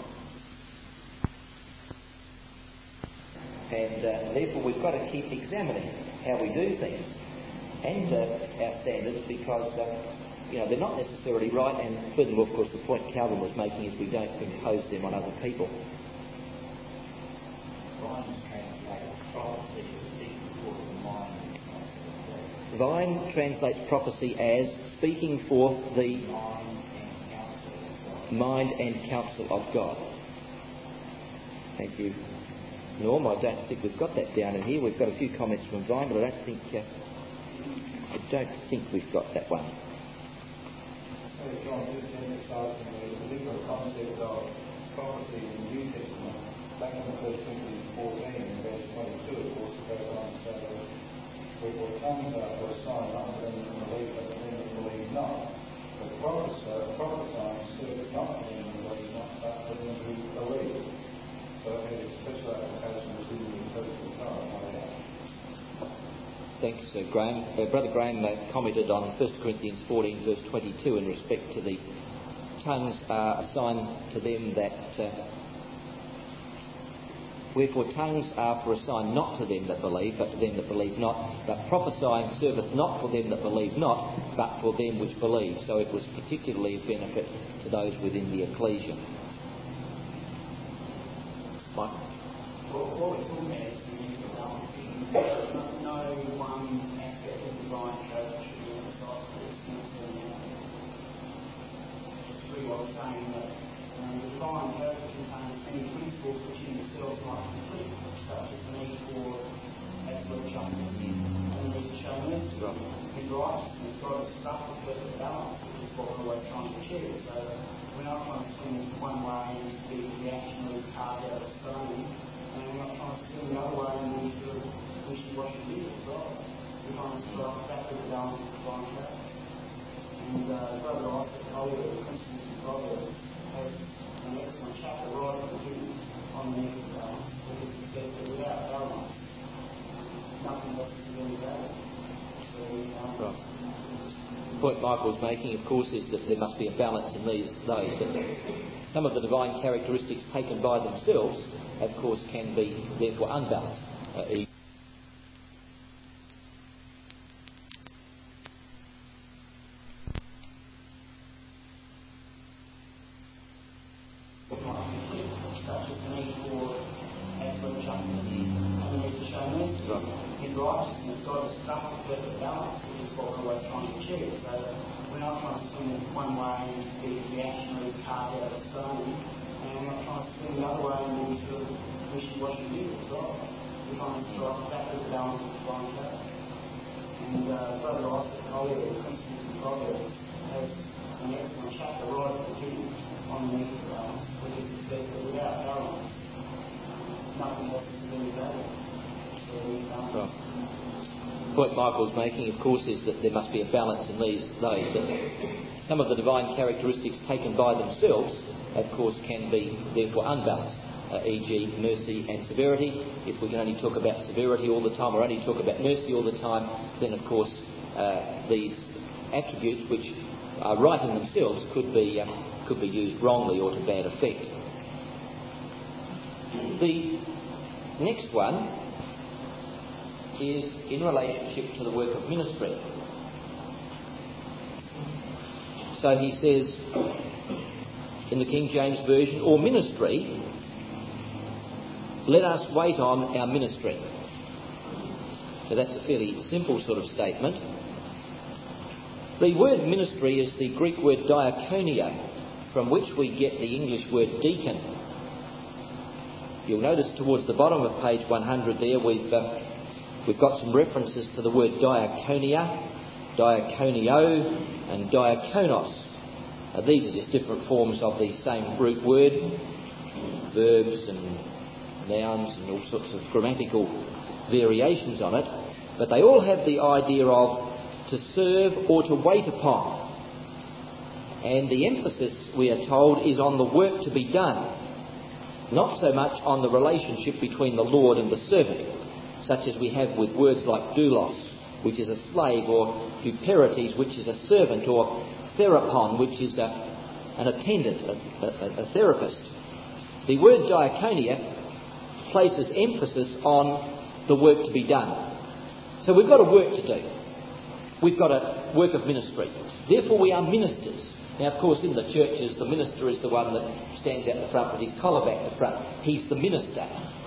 And uh, therefore, we've got to keep examining how we do things and uh, our standards, because uh, you know they're not necessarily right. And furthermore, of course, the point Calvin was making is we don't impose them on other people. Vine translates prophecy as speaking forth the mind and counsel of God. Thank you, Norm. I don't think we've got that down in here. We've got a few comments from Vine, but I don't think uh, I don't think we've got that one. John fifteen is asking the different concept of prophecy in the New Testament. Back in First Corinthians fourteen and verse twenty-two, it also goes on to say that wherefore tongues are for a sign, not for them that believe, but for them that believe not. But prophesying serveth not for them that believe not, but for them who believe. So it has a special application within the interpretive time, no doubt. Thanks, uh, Graham. Uh, Brother Graham uh, commented on First Corinthians fourteen, verse twenty-two, in respect to the tongues are a sign to them that. Uh, Wherefore tongues are for a sign not to them that believe, but to them that believe not. But prophesying serveth not for them that believe not, but for them which believe. So it was particularly of benefit to those within the ecclesia. Michael? Well, what we're talking about is the use of balancing. No one aspect of divine character should be emphasised. It's really what we're saying, that um, the divine character contains many principles which in themselves might complete, such as the need for absolute justice, and the need to show mercy, and righteousness. God has struck the perfect balance, which is what we're always trying to achieve. So we're not trying to swing one way and be reactionary, carved out of stone, and we're not trying to swing the other way and be sort of wishy-washy views as well. We're trying to strike exactly the balance of divine character. And uh, Brother Isaac Collier, the Principles of Proverbs, has an excellent chapter right at the beginning on the need for balance, because he says that without balance, nothing else is really valid. So, um, right. The point Michael was making, of course, is that there must be a balance in these those. That some of the divine characteristics taken by themselves, of course, can be therefore unbalanced. Uh, righteousness, God has struck the perfect balance, which is what we're always trying to achieve. So we're not trying to swing one way and be reactionary, carved out of stone, and we're not trying to swing the other way and be sort of wishy-washy views as well. We're trying to strike exactly the balance of divine character. And uh, Brother Isaac Collier, the Principles of Proverbs, has an excellent chapter right at the beginning on the need for balance, which is that without balance, nothing else is really valid. Right. The point Michael was making, of course, is that there must be a balance in these those. That some of the divine characteristics taken by themselves, of course, can be therefore unbalanced, uh, for example mercy and severity. If we can only talk about severity all the time or only talk about mercy all the time, then of course uh, these attributes, which are right in themselves, could be um, could be used wrongly or to bad effect. The next one is in relationship to the work of ministry. So he says in the King James Version, or ministry, let us wait on our ministry. So that's a fairly simple sort of statement. The word ministry is the Greek word diakonia, from which we get the English word deacon. You'll notice towards the bottom of page one hundred there we've, uh, we've got some references to the word diakonia, diakonio and diakonos. Uh, these are just different forms of the same root word, verbs and nouns and all sorts of grammatical variations on it, but they all have the idea of to serve or to wait upon. And the emphasis, we are told, is on the work to be done, not so much on the relationship between the Lord and the servant, such as we have with words like doulos, which is a slave, or Euperites, which is a servant, or therapon, which is a, an attendant, a, a, a therapist. The word diakonia places emphasis on the work to be done. So we've got a work to do. We've got a work of ministry. Therefore we are ministers. Now, of course, in the churches, the minister is the one that stands out the front with his collar back the front. He's the minister.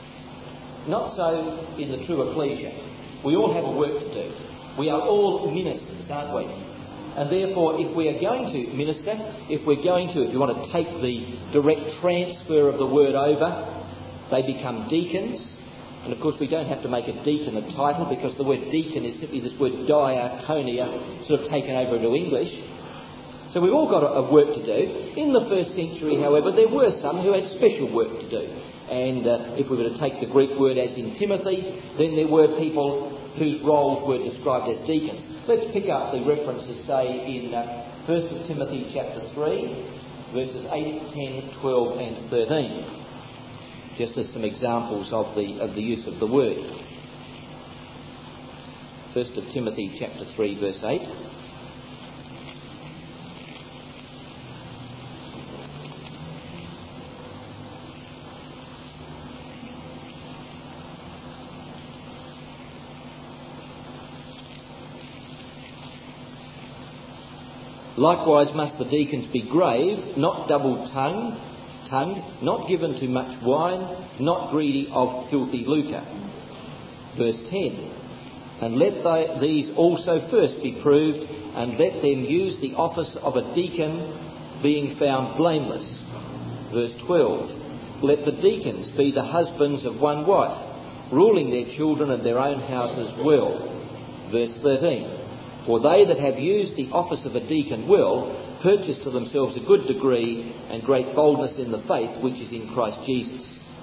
Not so in the true ecclesia. We all have a work to do. We are all ministers, aren't we? And therefore, if we are going to minister, if we're going to, if you want to take the direct transfer of the word over, they become deacons. And of course we don't have to make a deacon a title, because the word deacon is simply this word diakonia sort of taken over into English. So we've all got a, a work to do. In the first century, however, there were some who had special work to do. And uh, if we were to take the Greek word as in Timothy, then there were people whose roles were described as deacons. Let's pick up the references, say, in uh, First Timothy chapter three, verses eight, ten, twelve and thirteen. Just as some examples of the of the use of the word. First of Timothy chapter three, verse eight. Likewise must the deacons be grave, not double-tongued, tongued, not given to much wine, not greedy of filthy lucre. Verse ten. And let they, these also first be proved, and let them use the office of a deacon, being found blameless. Verse twelve. Let the deacons be the husbands of one wife, ruling their children and their own houses well. Verse thirteen. For they that have used the office of a deacon will purchase to themselves a good degree and great boldness in the faith which is in Christ Jesus.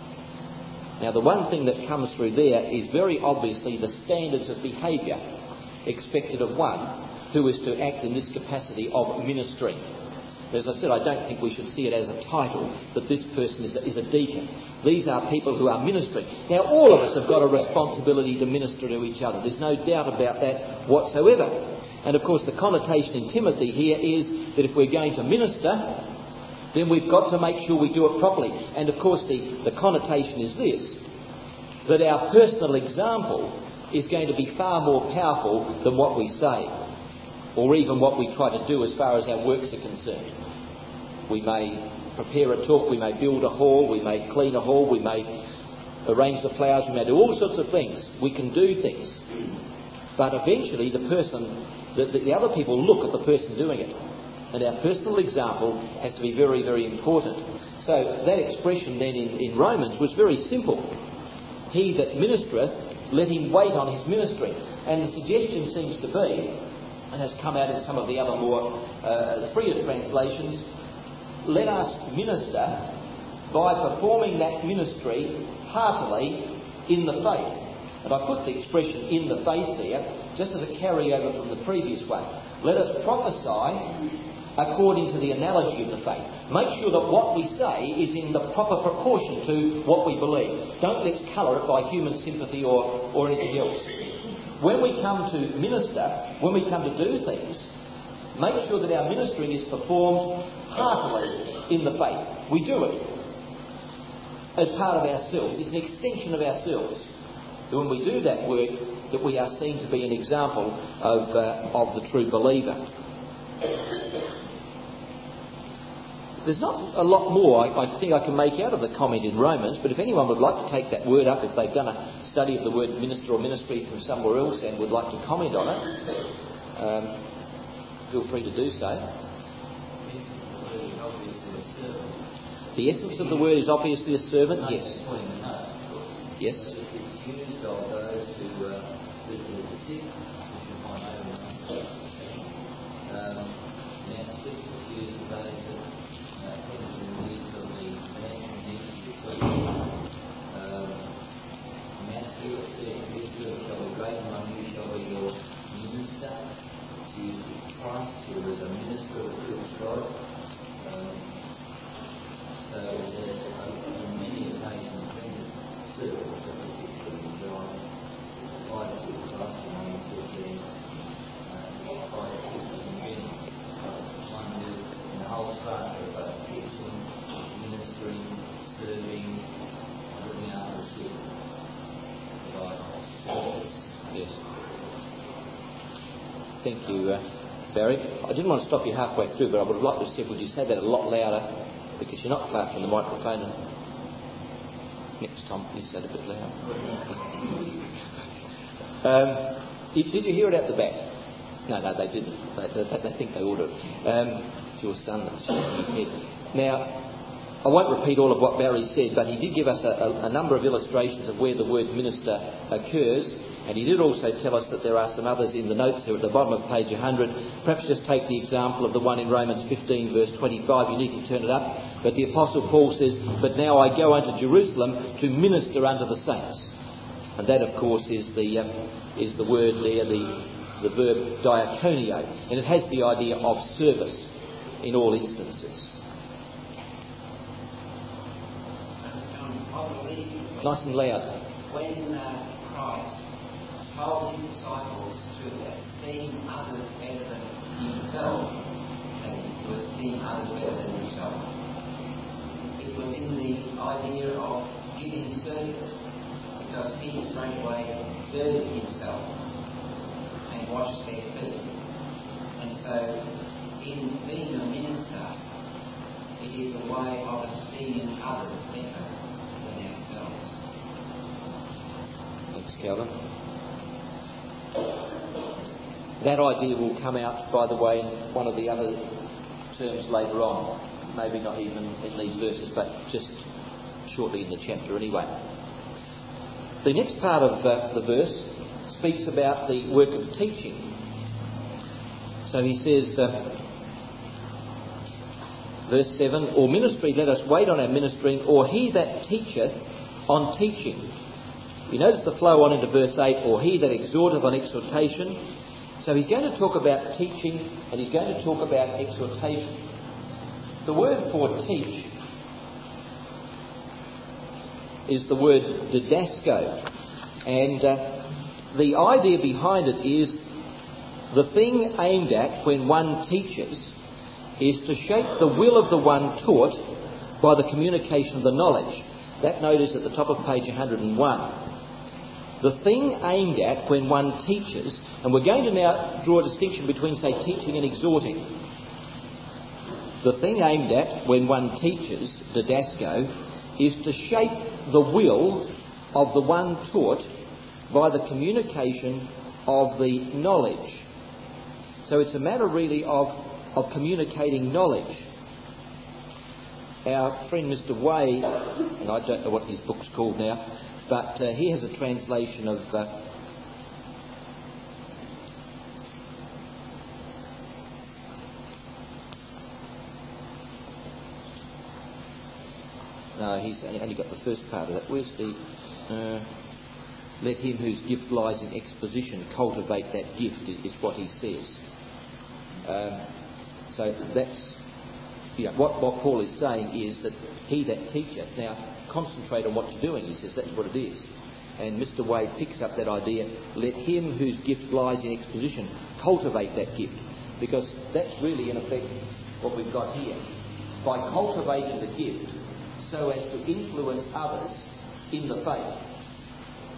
Now, the one thing that comes through there is very obviously the standards of behaviour expected of one who is to act in this capacity of ministry. As I said, I don't think we should see it as a title that this person is a, is a deacon. These are people who are ministering. Now, all of us have got a responsibility to minister to each other. There's no doubt about that whatsoever. And of course, the connotation in Timothy here is that if we're going to minister, then we've got to make sure we do it properly. And of course, the, the connotation is this, that our personal example is going to be far more powerful than what we say, or even what we try to do as far as our works are concerned. We may prepare a talk, we may build a hall, we may clean a hall, we may arrange the flowers, we may do all sorts of things. We can do things. But eventually the person, the, the other people look at the person doing it. And our personal example has to be very, very important. So that expression then in, in Romans was very simple. He that ministereth, let him wait on his ministry. And the suggestion seems to be, and has come out in some of the other more uh, freer translations, let us minister by performing that ministry heartily in the faith. And I put the expression in the faith there just as a carryover from the previous one. Let us prophesy according to the analogy of the faith. Make sure that what we say is in the proper proportion to what we believe. Don't let's colour it by human sympathy or, or anything else. When we come to minister, when we come to do things, make sure that our ministry is performed heartily in the faith. We do it as part of ourselves. It's an extension of ourselves. that when we do that work, that we are seen to be an example of, uh, of the true believer. There's not a lot more I, I think I can make out of the comment in Romans, but if anyone would like to take that word up, if they've done a study of the word minister or ministry from somewhere else and would like to comment on it, um, feel free to do so. The essence of the word is obviously a servant, yes. Yes. It's used of those who uh, visit the sick, which you find over um, now six is used of those that uh, tend to the needs of the financial needs of the people. Um, Matthew it says, "This servant shall be great among you, shall be your minister." It's used of Christ, who was a minister of the true God. Um, so there's on many occasions rendered servants of the particular John, applied to Christ and only to them, applied to Jesus in general. One who, in the whole structure of both teaching, ministering, serving, looking after the sick, provide service. Yes. Thank you, uh, Barry. I didn't want to stop you halfway through, but I would have liked to have said, would you say that a lot louder? Because you're not far from the microphone. And next time, please say it a bit louder. um, did, did you hear it out the back? No, no, they didn't. They, they, they think they ought to. Um, it's your son that's shaking his head. Now, I won't repeat all of what Barry said, but he did give us a, a, a number of illustrations of where the word minister occurs. And he did also tell us that there are some others in the notes here at the bottom of page one hundred. Perhaps just take the example of the one in Romans fifteen, verse twenty-five. You need to turn it up. But the Apostle Paul says, "But now I go unto Jerusalem to minister unto the saints." And that, of course, is the um, is the word there, the, the verb diaconio. And it has the idea of service in all instances. Nice and loud. When uh, Christ told his disciples to esteem others better than himself, and to esteem others better than himself, it was in the idea of giving service, because he straight away served himself and washed their feet. And so, in being a minister, it is a way of esteeming others better than ourselves. Thanks, Calvin. That idea will come out, by the way, in one of the other terms later on. Maybe not even in these verses, but just shortly in the chapter anyway. The next part of uh, the verse speaks about the work of teaching. So he says, uh, verse seven, "Or ministry, let us wait on our ministering, or he that teacheth on teaching." You notice the flow on into verse eight, "Or he that exhorteth on exhortation." So he's going to talk about teaching and he's going to talk about exhortation. The word for teach is the word didasco. And uh, the idea behind it is the thing aimed at when one teaches is to shape the will of the one taught by the communication of the knowledge. That note is at the top of page one hundred and one. The thing aimed at when one teaches, and we're going to now draw a distinction between, say, teaching and exhorting. The thing aimed at when one teaches, didasco, is to shape the will of the one taught by the communication of the knowledge. So it's a matter really of, of communicating knowledge. Our friend Mister Way, and I don't know what his book's called now, but uh, he has a translation of uh, no, he's only got the first part of that. Where's the uh, let him whose gift lies in exposition cultivate that gift, is, is what he says. Um, so that's, you know, what, what Paul is saying is that he that teacheth, now concentrate on what you're doing, he says, that's what it is. And Mister Wade picks up that idea, let him whose gift lies in exposition cultivate that gift, because that's really in effect what we've got here. By cultivating the gift so as to influence others in the faith.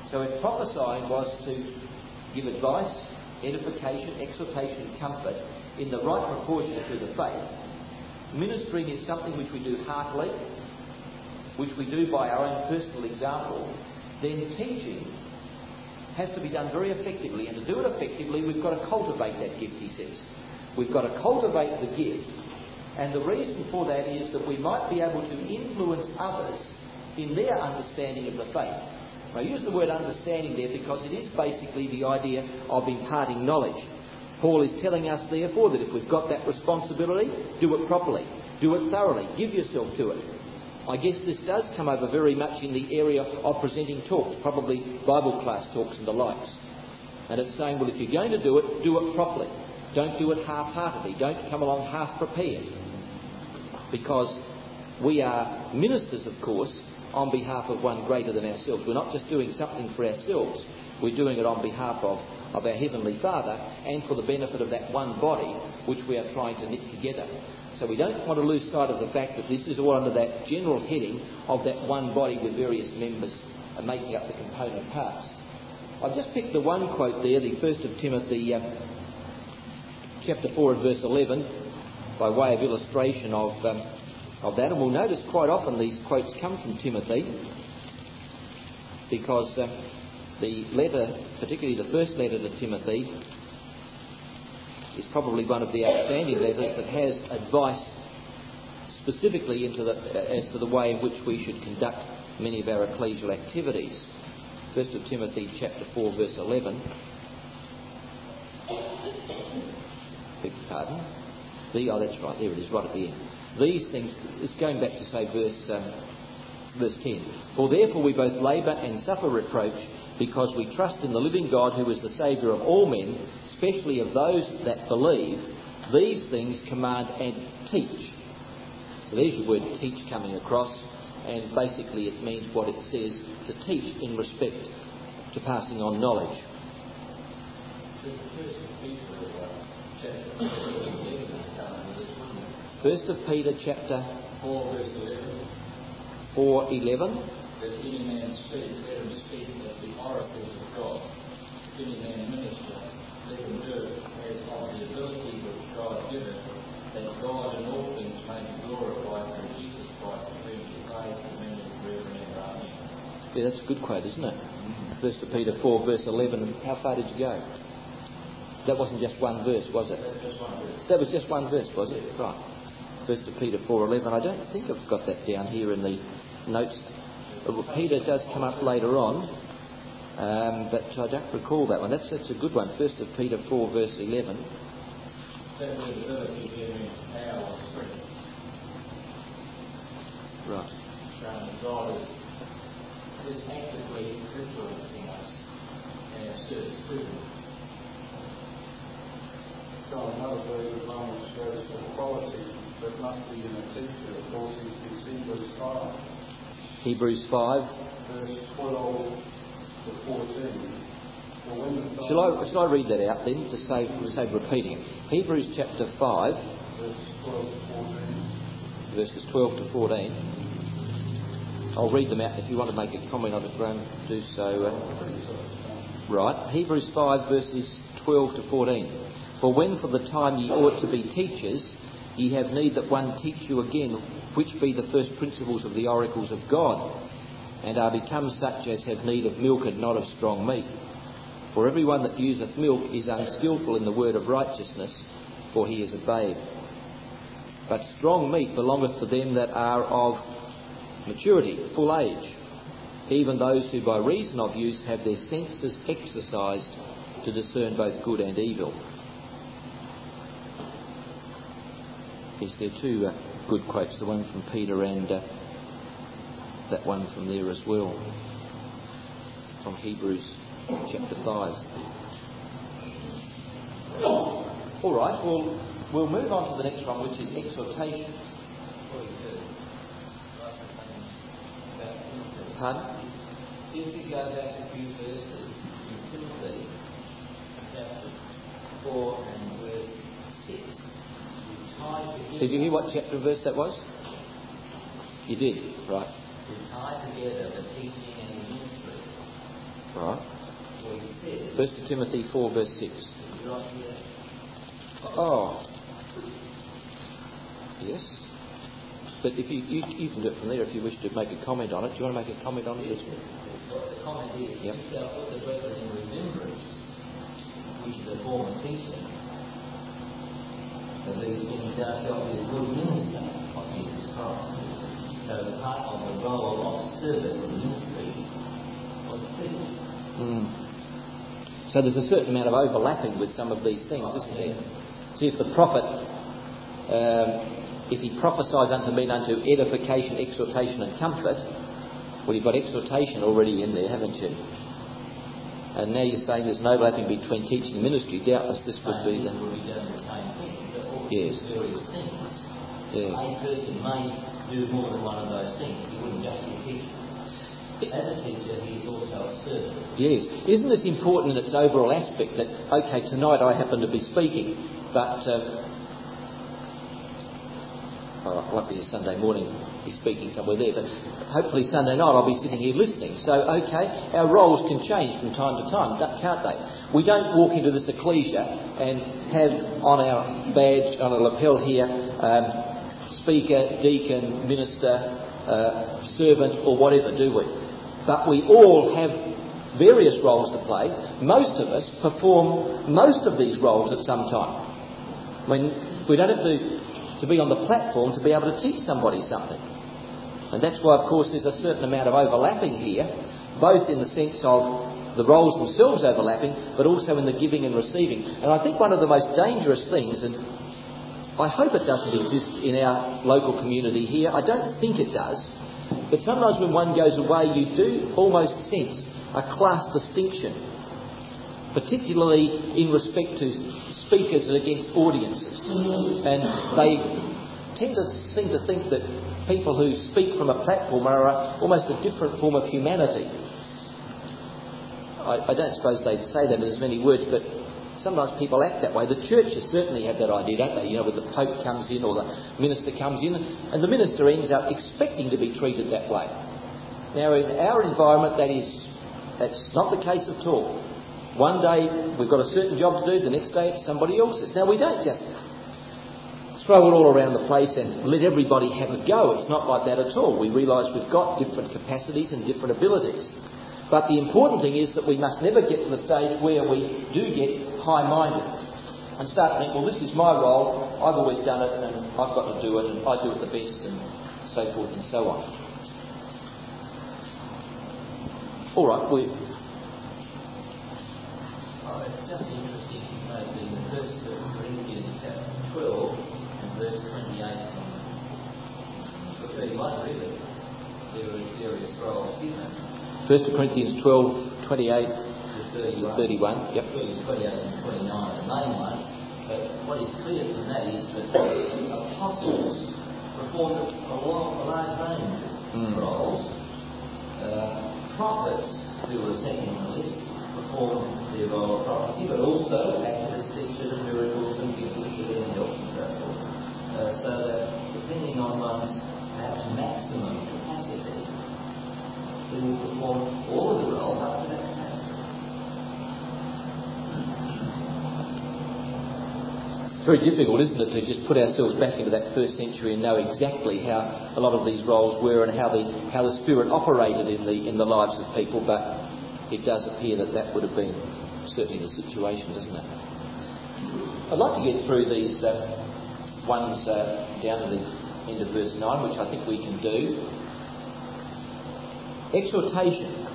So if prophesying was to give advice, edification, exhortation, comfort in the right proportion to the faith, ministering is something which we do heartily, which we do by our own personal example, then teaching has to be done very effectively. And to do it effectively, we've got to cultivate that gift, he says. We've got to cultivate the gift. And the reason for that is that we might be able to influence others in their understanding of the faith. I use the word understanding there because it is basically the idea of imparting knowledge. Paul is telling us, therefore, that if we've got that responsibility, do it properly, do it thoroughly, give yourself to it. I guess this does come over very much in the area of presenting talks, probably Bible class talks and the likes. And it's saying, well, if you're going to do it, do it properly. Don't do it half-heartedly. Don't come along half-prepared. Because we are ministers, of course, on behalf of one greater than ourselves. We're not just doing something for ourselves. We're doing it on behalf of, of our Heavenly Father and for the benefit of that one body which we are trying to knit together. So we don't want to lose sight of the fact that this is all under that general heading of that one body with various members and making up the component parts. I've just picked the one quote there, the First of Timothy uh, chapter four and verse eleven, by way of illustration of, um, of that. And we'll notice quite often these quotes come from Timothy because uh, the letter, particularly the first letter to Timothy, is probably one of the outstanding letters that has advice specifically into the, as to the way in which we should conduct many of our ecclesial activities. First of Timothy chapter four verse eleven. Beg pardon. The, oh, that's right, there it is, right at the end. These things, it's going back to say verse, um, verse ten. For therefore we both labour and suffer reproach, because we trust in the living God, who is the Saviour of all men, especially of those that believe. These things command and teach. So there's your word teach coming across, and basically it means what it says, to teach in respect to passing on knowledge. First of Peter chapter four verse eleven. four eleven. That any man speak, let him speak as the oracles of God. If any man minister, let him do it as of the ability which God giveth, that God in all things may be glorified through Jesus Christ, to whom be praise and dominion forever and ever. Amen. Yeah, that's a good quote, isn't it? Mm-hmm. First of Peter four verse eleven. How far did you go? That wasn't just one verse, was it? That's just one verse. That was just one verse, was it? Right. First of Peter four eleven. I don't think I've got that down here in the notes. Well, Peter does come up later on, um, but I don't recall that one. That's, that's a good one. First of Peter four verse eleven. That word ability there means power or strength. Right. Showing that God is, is actively influencing us and our service through them. So another verse of Romans shows the quality that must be in a teacher. Of course, is Hebrews five. Hebrews five. Verse twelve to fourteen. For when the Shall I, shall I read that out then, to save, to save repeating it? Hebrews chapter five, verse twelve to fourteen. verses twelve to fourteen. I'll read them out. If you want to make a comment on it, Graham, do so. Uh, right. Hebrews five, verses twelve to fourteen. For when for the time ye ought to be teachers, ye have need that one teach you again, which be the first principles of the oracles of God, and are become such as have need of milk and not of strong meat. For every one that useth milk is unskilful in the word of righteousness, for he is a babe. But strong meat belongeth to them that are of maturity, full age, even those who by reason of use have their senses exercised to discern both good and evil. Yes, there are two uh, good quotes, the one from Peter and uh, that one from there as well, from Hebrews chapter five. All right, well, we'll move on to the next one, which is exhortation. Pardon? If you go back a few verses in Timothy, chapter four and verse six, you tie together. Did you hear what chapter and verse that was? You did, right. You tie together the teaching and the ministry. Right. Where he says, First Timothy four, verse six. right here, Oh. Yes. But if you, you you can do it from there if you wish to make a comment on it. Do you want to make a comment on it? Yes, what the comment is, Yep. you shall put the brethren in remembrance, which is a form of teaching, of these things thou shalt be a good minister of Jesus Christ. So part of the role of service and ministry was a teaching. Mm. So there's a certain amount of overlapping with some of these things, isn't there? See, if the prophet, um, if he prophesies unto men unto edification, exhortation and comfort, well, you've got exhortation already in there, haven't you? And now you're saying there's no overlapping between teaching and ministry. Doubtless this would be the... Will be doing the same thing, but all Yes. various things. Yeah. A person may do more than one of those things. He wouldn't just be teaching. As a teacher, he is also a servant. Yes. Isn't this important in its overall aspect that, okay, tonight I happen to be speaking, but um, oh, I might be a Sunday morning, be speaking somewhere there, but hopefully Sunday night I'll be sitting here listening. So, okay, our roles can change from time to time, can't they? We don't walk into this ecclesia and have on our badge, on a lapel here, um, speaker, deacon, minister, uh, servant or whatever, do we? But we all have various roles to play. Most of us perform most of these roles at some time. I mean, we don't have to, to be on the platform to be able to teach somebody something. And that's why, of course, there's a certain amount of overlapping here, both in the sense of the roles themselves overlapping, but also in the giving and receiving. And I think one of the most dangerous things, and I hope it doesn't exist in our local community here, I don't think it does, but sometimes when one goes away you do almost sense a class distinction, particularly in respect to speakers and against audiences. And they tend to seem to think that people who speak from a platform are a, almost a different form of humanity. I, I don't suppose they'd say that in as many words, but sometimes people act that way. The churches certainly have that idea, don't they? You know, when the Pope comes in or the minister comes in, and the minister ends up expecting to be treated that way. Now, in our environment, that is, that's not the case at all. One day we've got a certain job to do, the next day it's somebody else's. Now, we don't just throw it all around the place and let everybody have a go. It's not like that at all. We realise we've got different capacities and different abilities. But the important thing is that we must never get to the stage where we do get high-minded and start to think, well, this is my role, I've always done it and I've got to do it and I do it the best and so forth and so on. All right, we... Oh, it's just interesting to note that in the First Corinthians chapter twelve and verse twenty-eight to thirty-one, really, there are various roles given. First Corinthians twelve, twenty-eight to thirty-one. Yep. twenty-eight and twenty-nine, the main one. But what is clear from that is that the apostles performed a, long, a large range of Mm. roles. Uh, prophets, who were second on the list, performed their role of prophecy, but also acted as teachers and miracles and gifts of healing and help and so forth. Uh, so that depending on one's perhaps maximum capacity, they will perform all of the roles up to that capacity. Very difficult, isn't it, to just put ourselves back into that first century and know exactly how a lot of these roles were and how the how the Spirit operated in the in the lives of people. But it does appear that that would have been certainly the situation, doesn't it? I'd like to get through these uh, ones uh, down to the end of verse nine, which I think we can do. Exhortation.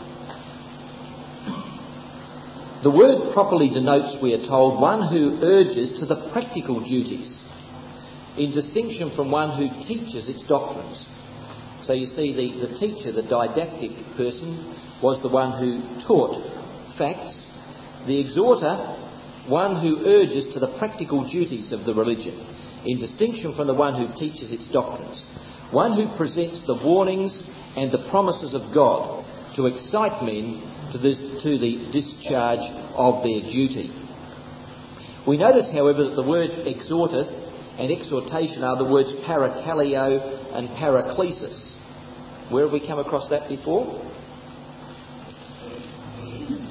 The word properly denotes, we are told, one who urges to the practical duties, in distinction from one who teaches its doctrines. So you see, the, the teacher, the didactic person, was the one who taught facts. The exhorter, one who urges to the practical duties of the religion, in distinction from the one who teaches its doctrines. One who presents the warnings and the promises of God to excite men to the, to the discharge of their duty. We notice, however, that the word exhorteth and exhortation are the words parakaleo and paraklesis. Where have we come across that before?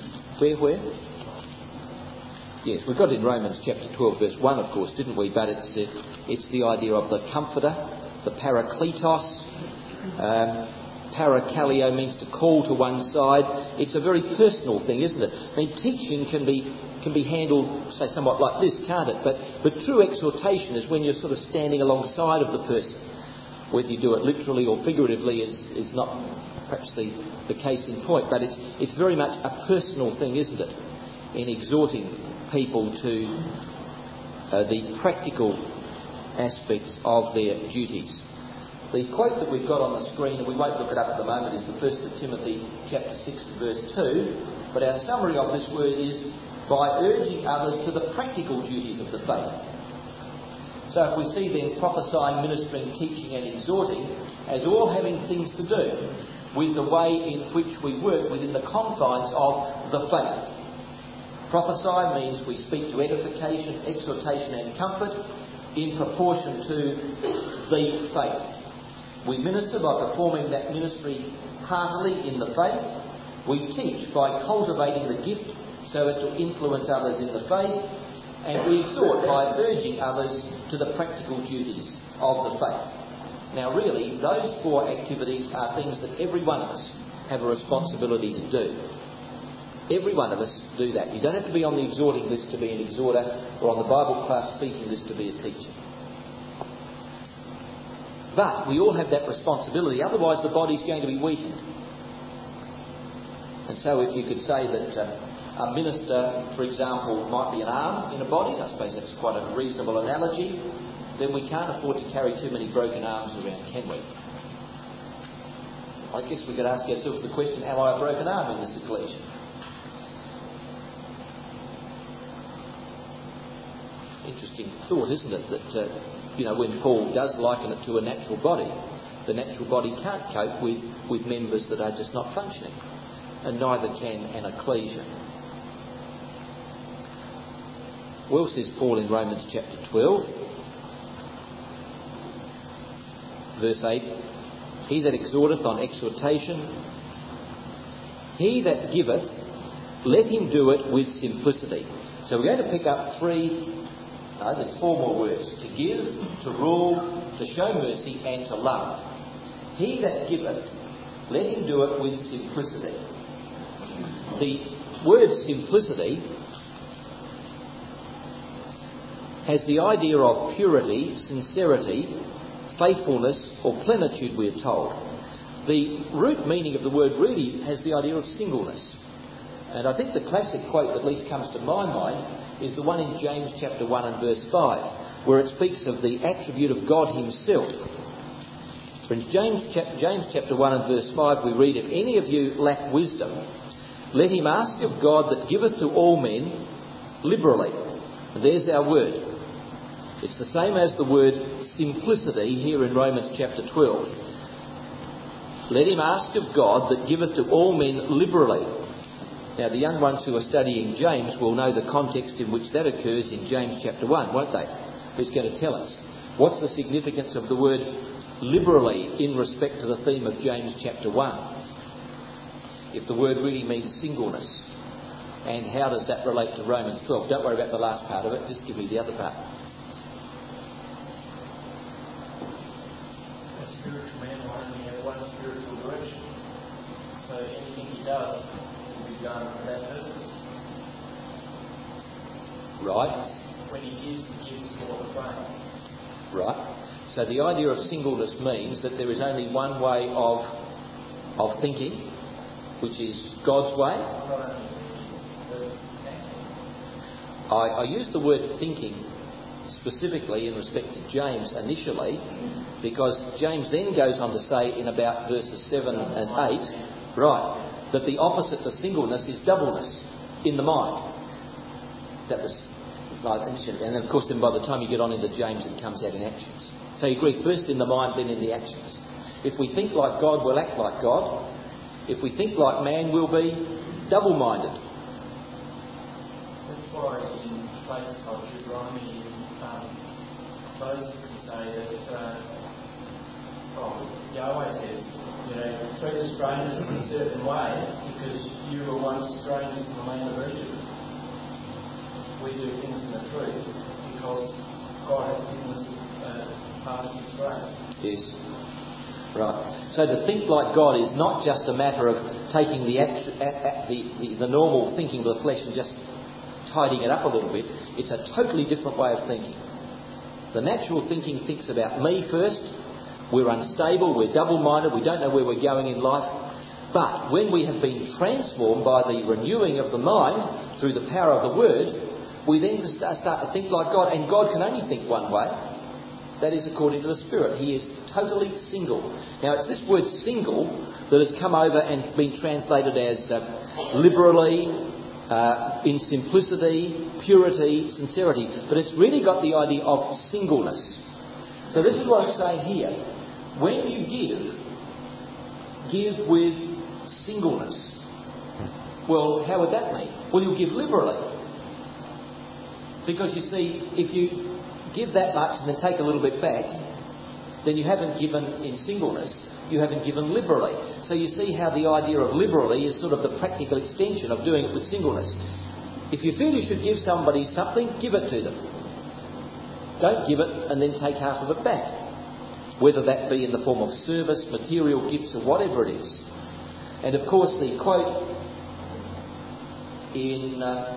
Where, where? Yes, we've got it in Romans chapter twelve, verse one, of course, didn't we? But it's uh, it's the idea of the comforter, the parakletos. Um, parakaleo means to call to one side. It's a very personal thing, isn't it? I mean, teaching can be can be handled, say, somewhat like this, can't it? But but true exhortation is when you're sort of standing alongside of the person. Whether you do it literally or figuratively is is not perhaps the, the case in point, but it's it's very much a personal thing, isn't it? In exhorting people to uh, the practical aspects of their duties. The quote that we've got on the screen, and we won't look it up at the moment, is the First of Timothy chapter six verse two, but our summary of this word is by urging others to the practical duties of the faith. So if we see then prophesying, ministering, teaching and exhorting as all having things to do with the way in which we work within the confines of the faith. Prophesy means we speak to edification, exhortation and comfort in proportion to the faith. We minister by performing that ministry heartily in the faith. We teach by cultivating the gift so as to influence others in the faith. And we exhort by urging others to the practical duties of the faith. Now really, those four activities are things that every one of us have a responsibility to do. Every one of us do that. You don't have to be on the exhorting list to be an exhorter or on the Bible class speaking list to be a teacher. But we all have that responsibility, otherwise the body's going to be weakened. And so if you could say that uh, a minister, for example, might be an arm in a body, I suppose that's quite a reasonable analogy, then we can't afford to carry too many broken arms around, can we? I guess we could ask ourselves the question, am I a broken arm in this ecclesia? Interesting thought, isn't it, that uh, you know, when Paul does liken it to a natural body, the natural body can't cope with, with members that are just not functioning, and neither can an ecclesia. Well, says Paul in Romans chapter twelve, verse eight, he that exhorteth on exhortation, he that giveth, let him do it with simplicity. So we're going to pick up three No, there's four more words. To give, to rule, to show mercy and to love. He that giveth, let him do it with simplicity. The word simplicity has the idea of purity, sincerity, faithfulness or plenitude, we're told. The root meaning of the word really has the idea of singleness. And I think the classic quote that at least comes to my mind is the one in James chapter one and verse five, where it speaks of the attribute of God himself. For in James, chap- James chapter one and verse five we read, if any of you lack wisdom, let him ask of God that giveth to all men liberally. And there's our word. It's the same as the word simplicity here in Romans chapter twelve. Let him ask of God that giveth to all men liberally. Now, the young ones who are studying James will know the context in which that occurs in James chapter one, won't they? Who's going to tell us? What's the significance of the word liberally in respect to the theme of James chapter one? If the word really means singleness. And how does that relate to Romans twelve? Don't worry about the last part of it, just give me the other part. A spiritual man will only have one spiritual direction. So anything he does done for that purpose. Right. When he gives, he gives for the faith. Right. So the idea of singleness means that there is only one way of of thinking, which is God's way. I, I use the word thinking specifically in respect to James initially, because James then goes on to say in about verses seven and eight, right, that the opposite to singleness is doubleness in the mind. That was right, and of course then by the time you get on into James it comes out in actions. So you agree, first in the mind, then in the actions. If we think like God, we'll act like God. If we think like man, we'll be double-minded. That's why in places like Deuteronomy, um, Moses can say that uh, oh, Yahweh says, you know, treat the strangers in certain ways because you were once strangers in the land of Egypt. We do things in the truth because God has given us a part of His grace. Yes. Right. So to think like God is not just a matter of taking the, act, the, the, the normal thinking of the flesh and just tidying it up a little bit. It's a totally different way of thinking. The natural thinking thinks about me first. We're unstable, we're double-minded, we don't know where we're going in life. But when we have been transformed by the renewing of the mind through the power of the Word, we then start to think like God, and God can only think one way. That is according to the Spirit. He is totally single. Now it's this word single that has come over and been translated as uh, liberally, uh, in simplicity, purity, sincerity. But it's really got the idea of singleness. So this is what I'm saying here. When you give, give with singleness. Well, how would that mean? Well, you'll give liberally. Because you see, if you give that much and then take a little bit back, then you haven't given in singleness, you haven't given liberally. So you see how the idea of liberally is sort of the practical extension of doing it with singleness. If you feel you should give somebody something, give it to them. Don't give it and then take half of it back. Whether that be in the form of service, material gifts or whatever it is. And of course the quote in... Uh,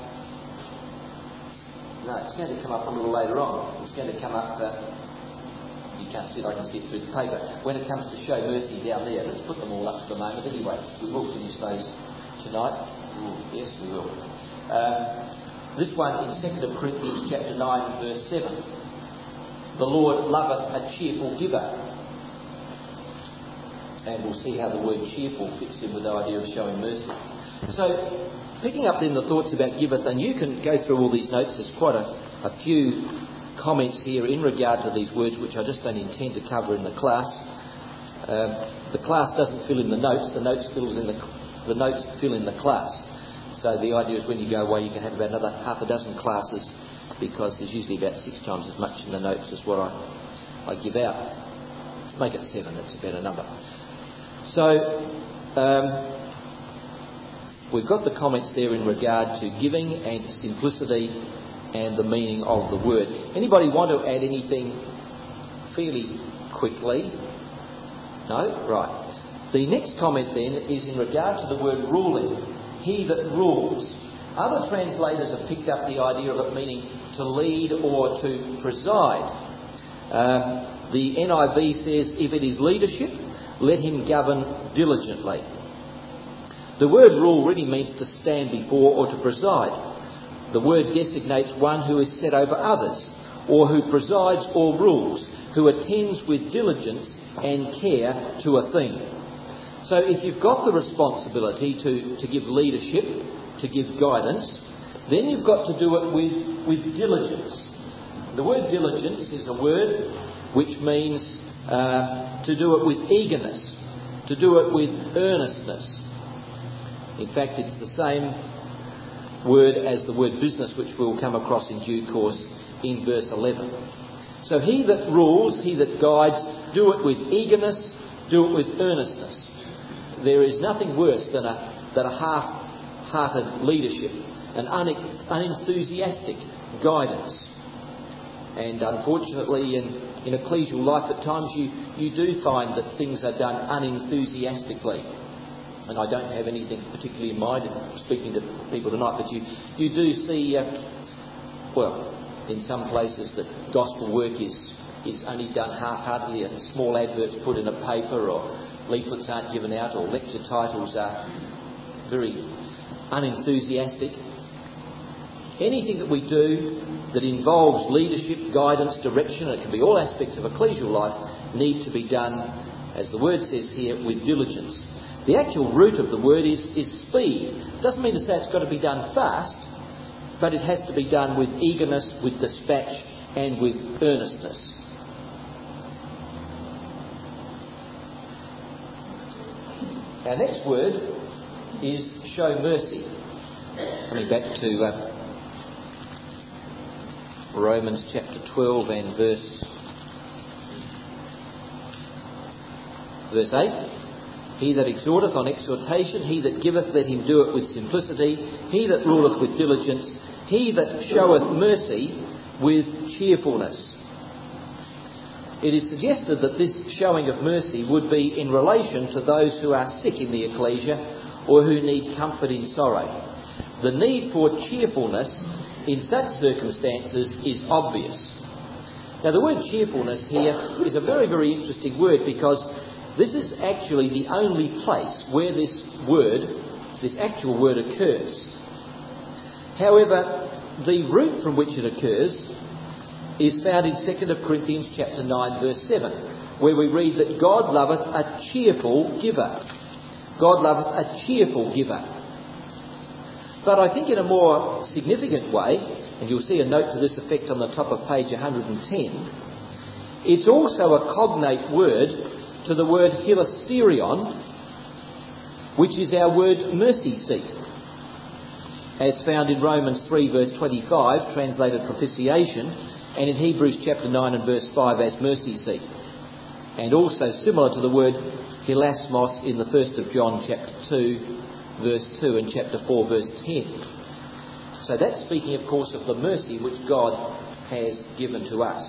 no, it's going to come up a little later on. It's going to come up... Uh, you can't see it, I can see it through the paper. When it comes to show mercy down there, let's put them all up for the moment anyway. We will finish those tonight. Ooh, yes, we will. Um, this one in Second Corinthians chapter nine verse seven. The Lord loveth a cheerful giver. And we'll see how the word cheerful fits in with the idea of showing mercy. So, picking up then the thoughts about giveth, and you can go through all these notes. There's quite a, a few comments here in regard to these words, which I just don't intend to cover in the class. Um, the class doesn't fill in the notes. The notes fills in the the notes fill in the class. So the idea is when you go away, you can have about another half a dozen classes, because there's usually about six times as much in the notes as what I, I give out. Make it seven, that's a better number. So, um, we've got the comments there in regard to giving and simplicity and the meaning of the word. Anybody want to add anything fairly quickly? No? Right. The next comment then is in regard to the word ruling. He that rules. Other translators have picked up the idea of it meaning to lead or to preside. Um, the N I V says, if it is leadership, let him govern diligently. The word rule really means to stand before or to preside. The word designates one who is set over others, or who presides or rules, who attends with diligence and care to a thing. So if you've got the responsibility to, to give leadership, to give guidance, then you've got to do it with, with diligence. The word diligence is a word which means uh, to do it with eagerness, to do it with earnestness. In fact, it's the same word as the word business, which we'll come across in due course in verse eleven. So he that rules, he that guides, do it with eagerness, do it with earnestness. There is nothing worse than a, than a half-hearted leadership, an un- unenthusiastic guidance. And unfortunately, in, in ecclesial life at times, you, you do find that things are done unenthusiastically. And I don't have anything particularly in mind in speaking to people tonight, but you, you do see, uh, well, in some places that gospel work is, is only done half-heartedly, and small adverts put in a paper, or leaflets aren't given out, or lecture titles are very unenthusiastic. Anything that we do that involves leadership, guidance, direction, and it can be all aspects of ecclesial life, need to be done, as the word says here, with diligence. The actual root of the word is, is speed. It doesn't mean to say it's got to be done fast, but it has to be done with eagerness, with dispatch, and with earnestness. Our next word is show mercy. Coming back to uh, Romans chapter twelve and verse verse eight. He that exhorteth on exhortation, he that giveth, let him do it with simplicity, he that ruleth with diligence, he that showeth mercy with cheerfulness. It is suggested that this showing of mercy would be in relation to those who are sick in the ecclesia or who need comfort in sorrow. The need for cheerfulness in such circumstances is obvious. Now, the word cheerfulness here is a very, very interesting word, because this is actually the only place where this word, this actual word, occurs. However, the root from which it occurs is found in Second Corinthians chapter nine, verse seven, where we read that God loveth a cheerful giver. God loveth a cheerful giver. But I think in a more significant way, and you'll see a note to this effect on the top of page one hundred ten, it's also a cognate word to the word hilasterion, which is our word mercy seat, as found in Romans three verse twenty-five, translated propitiation, and in Hebrews chapter nine and verse five as mercy seat, and also similar to the word hilasmos in the first of John chapter two verse two and chapter four verse ten. So that's speaking, of course, of the mercy which God has given to us.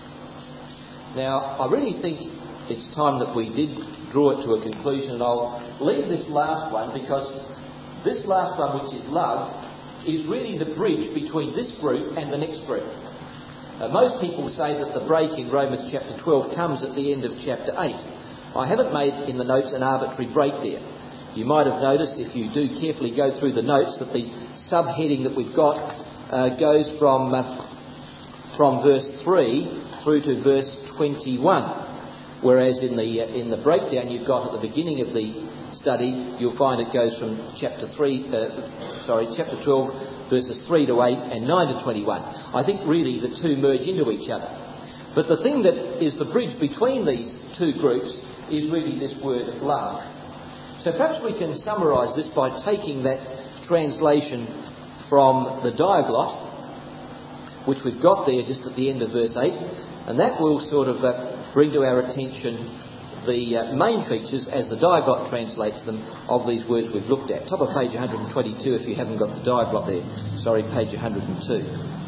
Now, I really think it's time that we did draw it to a conclusion, and I'll leave this last one, because this last one, which is love, is really the bridge between this group and the next group. Uh, most people say that the break in Romans chapter twelve comes at the end of chapter eight. I haven't made in the notes an arbitrary break there. You might have noticed, if you do carefully go through the notes, that the subheading that we've got uh, goes from uh, from verse three through to verse twenty-one. Whereas in the uh, in the breakdown you've got at the beginning of the study, you'll find it goes from chapter three, uh, sorry, chapter twelve, verses three to eight and nine to twenty-one. I think really the two merge into each other. But the thing that is the bridge between these two groups is really this word love. So perhaps we can summarise this by taking that translation from the Diaglott, which we've got there just at the end of verse eight, and that will sort of uh, bring to our attention the uh, main features, as the Diaglott translates them, of these words we've looked at. Top of page one hundred twenty-two if you haven't got the Diaglott there. Sorry, page one hundred two.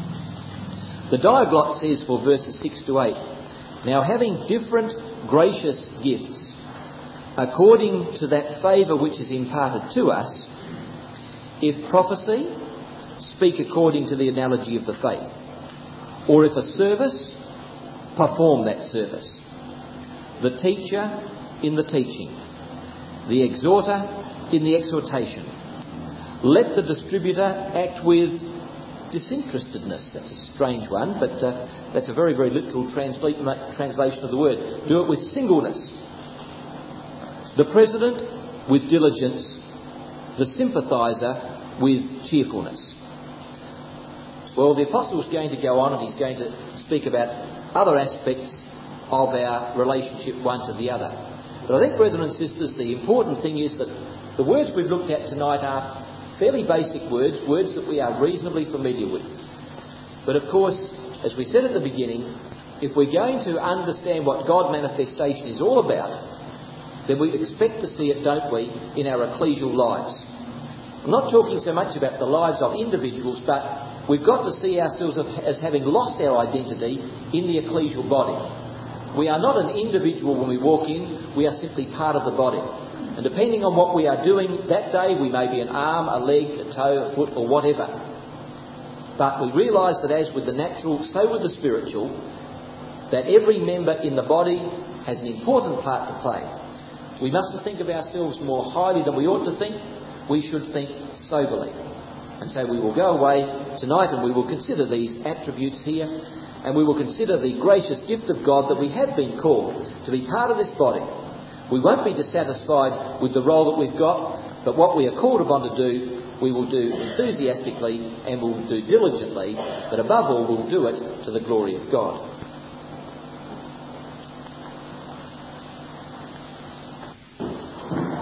The Diaglott says for verses six to eight, "Now having different gracious gifts, according to that favour which is imparted to us, if prophecy, speak according to the analogy of the faith, or if a service, perform that service. The teacher in the teaching, the exhorter in the exhortation. Let the distributor act with disinterestedness." That's a strange one, but uh, that's a very, very literal transla- translation of the word. Do it with singleness. The president with diligence, the sympathiser with cheerfulness. Well, the Apostle's going to go on and he's going to speak about other aspects of our relationship one to the other. But I think, brethren and sisters, the important thing is that the words we've looked at tonight are fairly basic words, words that we are reasonably familiar with. But of course, as we said at the beginning, if we're going to understand what God manifestation is all about, then we expect to see it, don't we, in our ecclesial lives. I'm not talking so much about the lives of individuals, but we've got to see ourselves as having lost our identity in the ecclesial body. We are not an individual when we walk in, we are simply part of the body. And depending on what we are doing that day, we may be an arm, a leg, a toe, a foot, or whatever. But we realise that as with the natural, so with the spiritual, that every member in the body has an important part to play. We mustn't think of ourselves more highly than we ought to think. We should think soberly. And so we will go away tonight and we will consider these attributes here, and we will consider the gracious gift of God that we have been called to be part of this body. We won't be dissatisfied with the role that we've got, but what we are called upon to do, we will do enthusiastically and we'll do diligently, but above all we'll do it to the glory of God.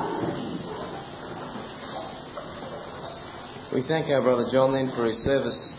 We thank our brother John then for his service